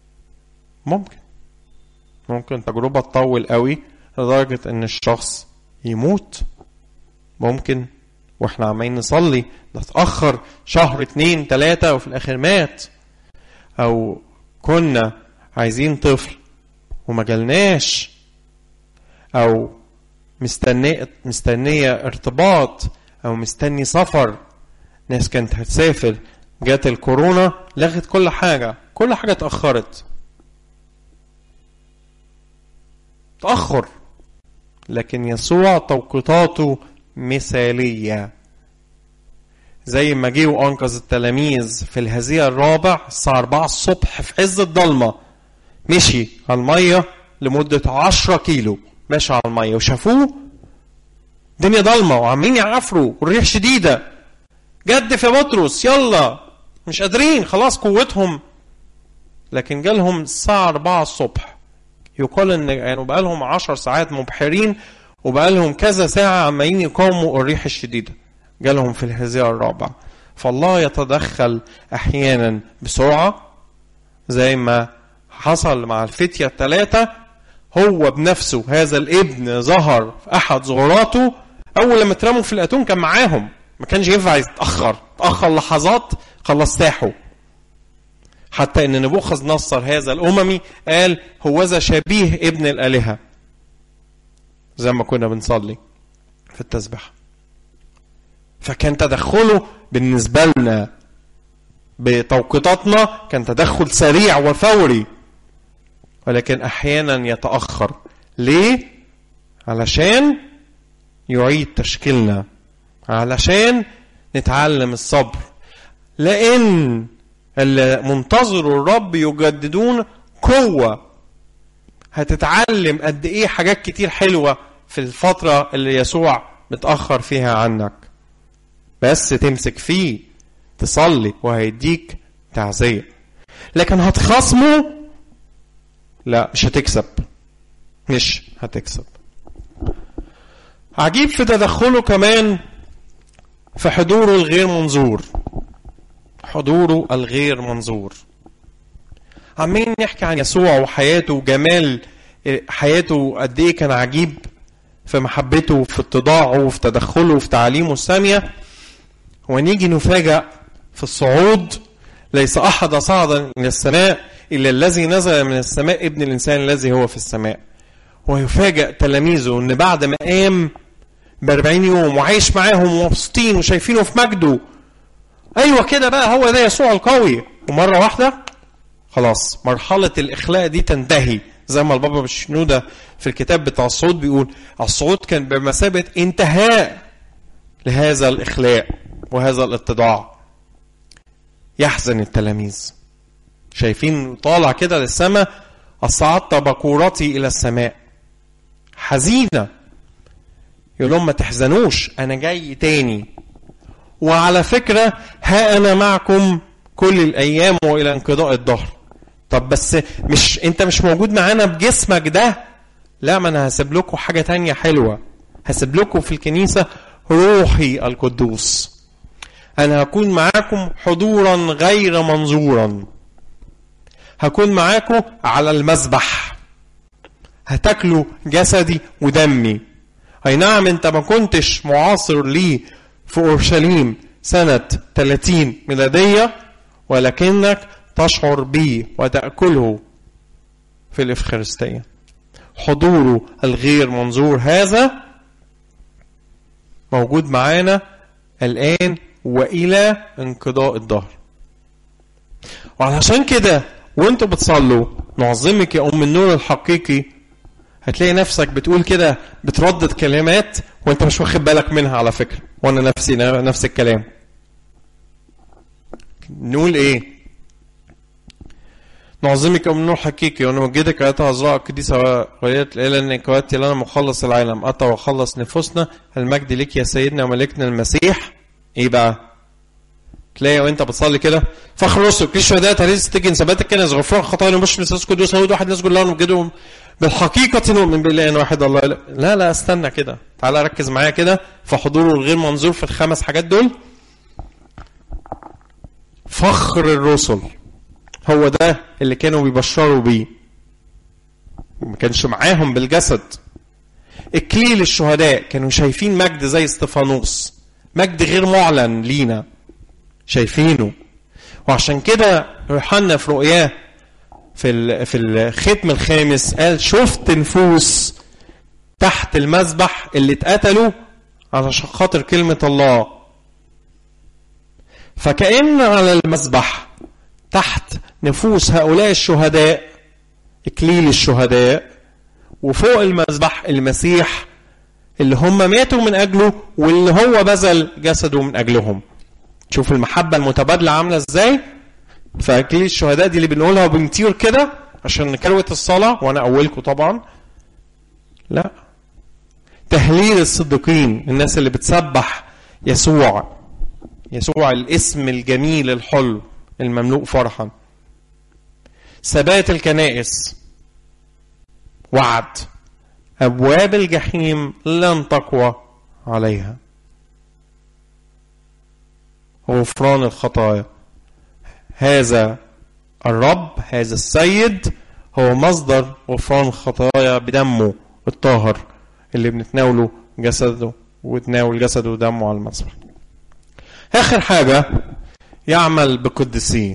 Speaker 1: ممكن تجربة تطول قوي لدرجة ان الشخص يموت. ممكن واحنا عمالين نصلي ده اتأخر 1 2 3 شهور وفي الآخر مات. او كنا عايزين طفل وما جالناش، او مستنية ارتباط، او مستني سفر. ناس كانت هتسافر، جات الكورونا لغت كل حاجة اتأخرت. تأخر، لكن يسوع توقيتاته مثالية. زي ما جه وأنقذ التلاميذ في الهزيع الرابع الساعة 4 الصبح في عز الضلمة، مشي على المية لمدة 10 كيلو ماشي على المية، وشافوه الدنيا ضلمة وعمالين يعفروا والريح شديدة. جدف يا بطرس، يلا مش قادرين خلاص قوتهم. لكن جالهم الساعة 4 الصبح، يقال ان يعني بقالهم 10 ساعات مبحرين، وبقالهم كذا ساعة عمالين يقاوموا الريح الشديدة. جالهم في الهزيع الرابع. فالله يتدخل احيانا بسرعة، زي ما حصل مع الفتية 3. هو بنفسه هذا الابن ظهر في احد ظهوراته. اول لما اترموا في الاتون كان معاهم، ما كانش ينفع يتأخر لحظات خلص تاحوا. حتى ان نبوخذ نصر هذا الاممي قال هوذا شبيه ابن الالهة، زي ما كنا بنصلي في التسبيح. فكان تدخله بالنسبة لنا بتوقيتاتنا كان تدخل سريع وفوري، ولكن احيانا يتأخر. ليه؟ علشان يعيد تشكيلنا، علشان نتعلم الصبر. لان اللي منتظروا الرب يجددون قوة. هتتعلم قد ايه حاجات كتير حلوة في الفترة اللي يسوع متأخر فيها عنك، بس تمسك فيه تصلي وهيديك تعزية. لكن هتخصمه، لا مش هتكسب. عجيب في تدخله كمان في حضوره الغير منظور. عمالين نحكي عن يسوع وحياته وجمال حياته قد ايه كان عجيب في محبته وفي اتضاعه وفي تدخله وفي تعليمه السامية، ونيجي نفاجأ في الصعود: ليس أحد صعد من السماء إلا الذي نزل من السماء ابن الإنسان الذي هو في السماء. ويفاجأ تلاميذه ان بعد ما قام ب40 يوم وعايش معاهم ومبسوطين وشايفينه في مجده، ايوه كده بقى هو ده يسوع القوي، ومره واحده خلاص مرحله الاخلاء دي تنتهي. زي ما البابا بشنودة في الكتاب بتاع الصعود بيقول الصعود كان بمثابه انتهاء لهذا الاخلاء وهذا الاتضاع. يحزن التلاميذ شايفين طالع كده للسماء: أصعدت بكورتي إلى السماء. حزينة. يقول لهم ما تحزنوش، أنا جاي تاني، وعلى فكرة ها أنا معكم كل الأيام وإلى انقضاء الدهر. طب بس انت مش موجود معانا بجسمك ده. لا، ما انا هسيب لكم حاجة تانية حلوة، هسيب لكم في الكنيسة روحي القدوس. انا هكون معاكم حضورا غير منظورا، هكون معاكم على المذبح، هتاكلوا جسدي ودمي. اي نعم انت ما كنتش معاصر لي في اورشليم سنة 30 ميلادية، ولكنك تشعر بيه وتأكله في الإفخارستية. حضوره الغير منظور هذا موجود معانا الآن وإلى انقضاء الدهر. وعلشان كده وانتوا بتصلوا نعظمك يا أم النور الحقيقي، هتلاقي نفسك بتقول كده، بتردد كلمات وانت مش واخد بالك منها على فكرة، وانا نفسي نفس الكلام. نقول ايه؟ نعظمك يا أم النور حقيقي ونمجدك أيتها عذراء القديسة وغيرة الإله إنك وعدت لنا مخلص العالم، أتى وخلص نفوسنا. المجد لك يا سيدنا وملكنا المسيح. ايه بقى؟ تلاقي وانت بتصلي كده، فخر رسل كل الشهداء تهريز تجن ثبات الكنز غفران خطايا ومش مساس قدوس نود واحد نسجد الله ونمجدهم بالحقيقة نؤمن بالله ان واحد الله. لا استنى كده، تعالى ركز معايا كده في حضوره الغير منظور في الخمس حاجات دول. فخر الرسل هو ده اللي كانوا بيبشروا بيه، ما كانش معاهم بالجسد. اكليل الشهداء كانوا شايفين مجد زي استفانوس، مجد غير معلن لينا شايفينه. وعشان كده يوحنا في رؤياه في الختم الخامس قال شفت نفوس تحت المذبح اللي اتقتلوا علشان خاطر كلمة الله. فكأن على المذبح تحت نفوس هؤلاء الشهداء إكليل الشهداء، وفوق المذبح المسيح اللي هم ماتوا من أجله واللي هو بذل جسده من أجلهم. شوف المحبة المتبادلة عاملة ازاي. فأكليل الشهداء دي اللي بنقولها وبنطير كده عشان نكروة الصلاة، وأنا أولكم طبعا. لا، تهليل الصديقين، الناس اللي بتسبح يسوع الاسم الجميل الحلو المملوء فرحا. ثبات الكنائس، وعد أبواب الجحيم لن تقوى عليها. غفران الخطايا، هذا الرب هذا السيد هو مصدر غفران الخطايا بدمه الطاهر اللي بنتناوله جسده وتناول جسده ودمه على المذبح. آخر حاجة يعمل بقدسيه.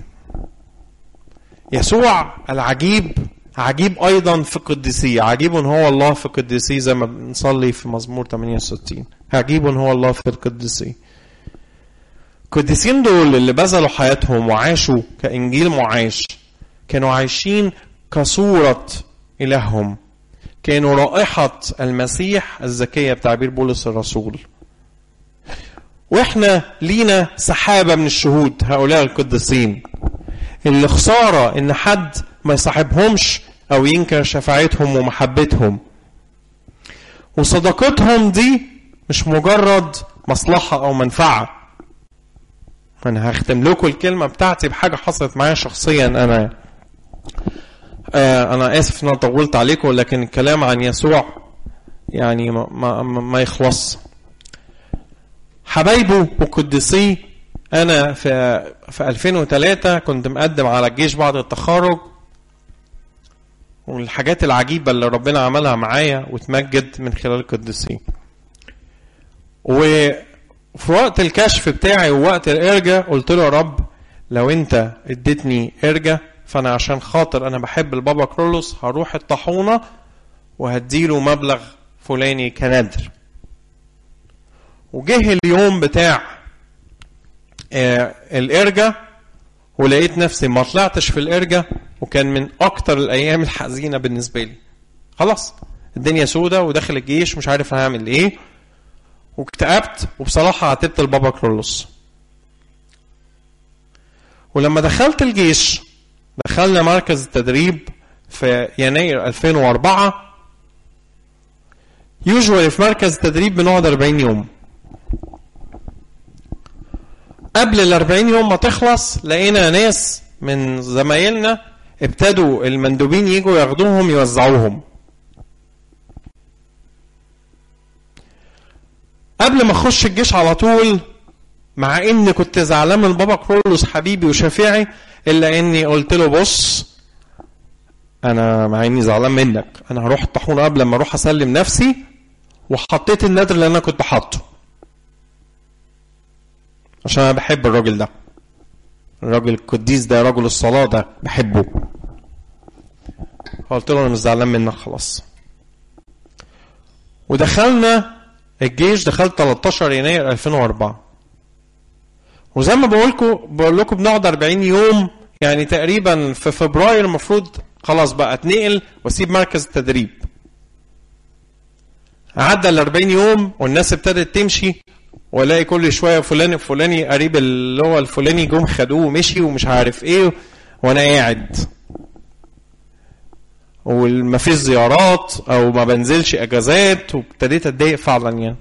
Speaker 1: يسوع العجيب عجيب أيضا في قدسيه. عجيب هو الله في قدسيه زي ما بنصلي في مزمور 68. عجيب هو الله في القدسيه. القديسين دول اللي بذلوا حياتهم وعاشوا كإنجيل معاش، كانوا عايشين كصورة إلههم، كانوا رائحة المسيح الزكية بتعبير بولس الرسول. واحنا لينا سحابة من الشهود هؤلاء القديسين اللي خسارة ان حد ما يصاحبهمش او ينكر شفاعتهم ومحبتهم. وصداقتهم دي مش مجرد مصلحة او منفعة. انا هختم لكم الكلمة بتاعتي بحاجة حصلت معايا شخصيا. انا اسف ان انا طولت عليكم، لكن الكلام عن يسوع يعني ما يخلص. حبايبه وقدسيه. انا في 2003 كنت مقدم على الجيش بعد التخرج، والحاجات العجيبة اللي ربنا عملها معايا وتمجد من خلال القدسين. وفي وقت الكشف بتاعي ووقت الارجاء قلت له يا رب لو انت اديتني ارجاء، فانا عشان خاطر انا بحب البابا كرولوس هروح الطاحونة وهديله مبلغ فلاني كنادر. وجه اليوم بتاع الارجاء ولقيت نفسي ما طلعتش في الارجاء، وكان من اكتر الايام الحزينة بالنسبة لي. خلاص الدنيا سودة وداخل الجيش مش عارف هعمل ايه، واكتئبت. وبصراحة عاتبت البابا كرولوس. ولما دخلت الجيش دخلنا مركز التدريب في يناير 2004. يوجوالي في مركز التدريب بنقعد 40 يوم. قبل ال 40 يوم ما تخلص لقينا ناس من زمايلنا ابتدوا المندوبين يجوا ياخدوهم يوزعوهم. قبل ما اخش الجيش على طول، مع اني كنت زعلان من بابا كرولوس حبيبي وشفيعي، الا اني قلت له بص انا مع اني زعلان منك، انا هروح الطاحونه قبل ما اروح اسلم نفسي، وحطيت النذر اللي انا كنت حاطه عشان انا بحب الراجل ده، الراجل القديس ده، رجل الصلاه ده بحبه. قلت له انا مش زعلان منك خلاص. ودخلنا الجيش، دخلت 13 يناير 2004. وزي ما بقول لكم بنقعد 40 يوم، يعني تقريبا في فبراير المفروض خلاص بقى اتنقل واسيب مركز التدريب. عدى ال 40 يوم والناس ابتدت تمشي، والاقي كل شويه فلاني قريب اللي هو الفلاني جم خدوه ومشي ومش عارف ايه، وانا قاعد وما فيش زيارات او ما بنزلش اجازات، وابتديت اتضايق فعلا يعني.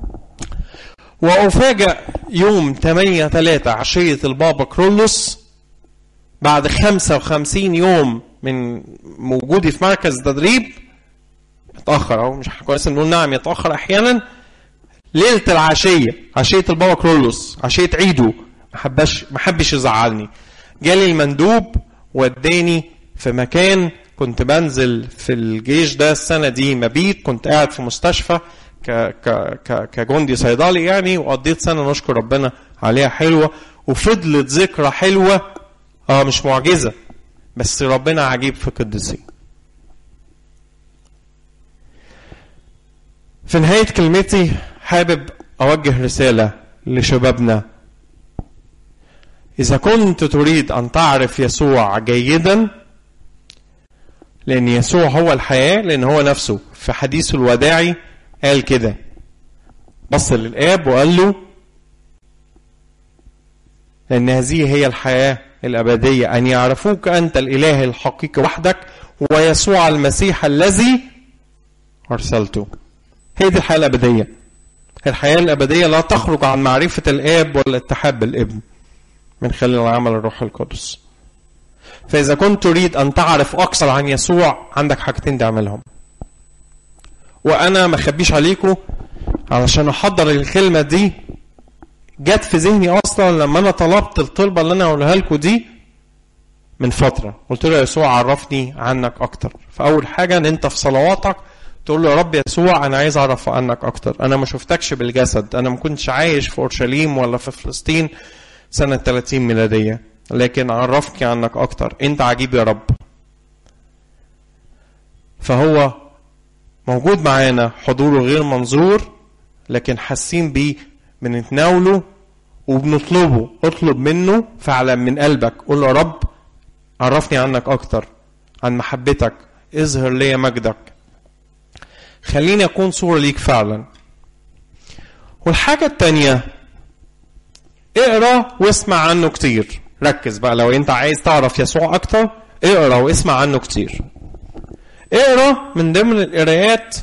Speaker 1: وافاجئ يوم 8/3 عشيه البابا كرولوس بعد 55 يوم من وجودي في مركز تدريب، اتاخر اهو، مش كويس نقول نعم يتاخر احيانا، ليله العشيه، عشيه البابا كرولوس، عشيه عيده، ما حبش يزعلني. جالي المندوب وداني في مكان كنت بنزل في الجيش ده السنه دي مبيت، كنت قاعد في مستشفى كجندي صيدلي يعني، وقضيت سنه نشكر ربنا عليها حلوه، وفضلت ذكرى حلوه. مش معجزه، بس ربنا عجيب في قدسي. في نهايه كلمتي حابب اوجه رساله لشبابنا. اذا كنت تريد ان تعرف يسوع جيدا، لان يسوع هو الحياه، لان هو نفسه في حديثه الوداعي قال كده، بص للآب وقال له لأن هذه هي الحياة الأبدية، أن يعرفوك أنت الإله الحقيقي وحدك ويسوع المسيح الذي أرسلته. هي دي الحياة الأبدية. الحياة الأبدية لا تخرج عن معرفة الآب والاتحاد بالابن من خلال العمل الروح القدس. فإذا كنت تريد أن تعرف أكثر عن يسوع، عندك حاجتين تعملهم. وأنا ما أخبيش عليكم، علشان أحضر الكلمة دي جت في ذهني أصلا لما أنا طلبت الطلبة اللي أنا أقولها لكم دي من فترة. قلت له يسوع عرفني عنك أكتر. فأول حاجة أن أنت في صلواتك تقول له يا رب يسوع أنا عايز أعرف عنك أكتر. أنا ما شفتكش بالجسد، أنا ما كنتش عايش في أورشليم ولا في فلسطين سنة 30 ميلادية، لكن عرفني عنك أكتر. أنت عجيب يا رب. فهو موجود معانا، حضوره غير منظور، لكن حاسين بيه، بنتناوله وبنطلبه. اطلب منه فعلا من قلبك، قول له يا رب عرفني عنك أكتر، عن محبتك، اظهر لي مجدك، خليني أكون صورة ليك فعلا. والحاجة التانية، اقرأ واسمع عنه كتير. ركز بقى، لو انت عايز تعرف يسوع أكتر اقرأ واسمع عنه كتير. اقرأ من ضمن القراءات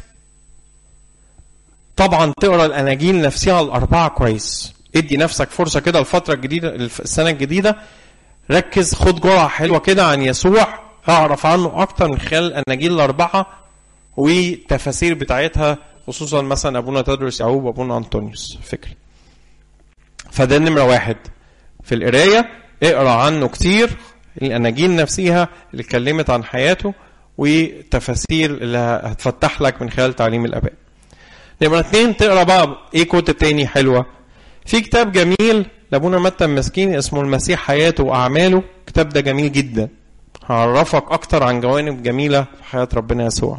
Speaker 1: طبعا تقرأ الأناجيل نفسها الأربعة كويس. ادي نفسك فرصة كده الفترة الجديدة، السنة الجديدة، ركز، خد جرعة حلوة كده عن يسوع، اعرف عنه أكتر من خلال الأناجيل الأربعة والتفاسير بتاعتها، خصوصا مثلا أبونا تدرس يعقوب وأبونا أنطونيوس فكري. فده نمرة واحد في القراية، اقرأ عنه كتير، الأناجيل نفسها اللي اتكلمت عن حياته وتفاسير اللي هتفتح لك من خلال تعليم الآباء. نمرة 2 تقرأ بقى ايه كتب تاني حلوة. في كتاب جميل لابونا متى المسكين اسمه المسيح حياته وأعماله. الكتاب ده جميل جدا، هعرفك أكتر عن جوانب جميلة في حياة ربنا يسوع.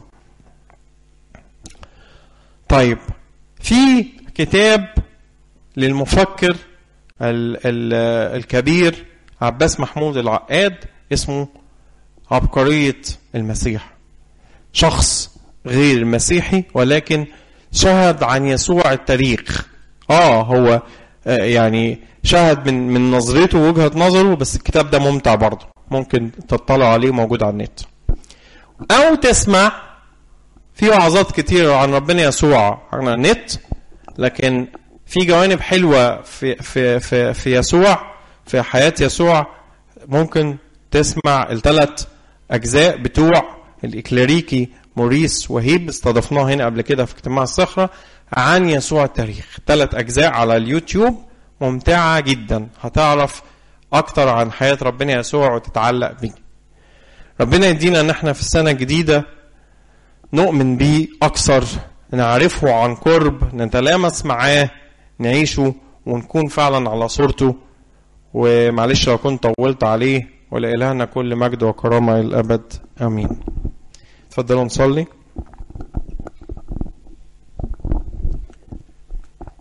Speaker 1: طيب، في كتاب للمفكر الكبير عباس محمود العقاد اسمه عبقرية المسيح. شخص غير مسيحي ولكن شهد عن يسوع التاريخ. هو يعني شهد من نظرته ووجهة نظره، بس الكتاب ده ممتع برضه، ممكن تطلع عليه، موجود على النت او تسمع. في وعظات كتير عن ربنا يسوع على النت، لكن في جوانب حلوة في يسوع، في حياة يسوع. ممكن تسمع ال3 أجزاء بتوع الإكليريكي موريس وهيب، استضفناه هنا قبل كده في اجتماع الصخرة، عن يسوع التاريخ. 3 أجزاء على اليوتيوب ممتعة جدا، هتعرف أكتر عن حياة ربنا يسوع وتتعلق بيه. ربنا يدينا ان احنا في السنة الجديدة نؤمن بيه أكثر، نعرفه عن قرب، نتلامس معاه، نعيشه ونكون فعلا على صورته. ومعلش لو كنت طولت عليه، ولإلهنا كل مجد وكرامة للأبد آمين. تفضلوا نصلي.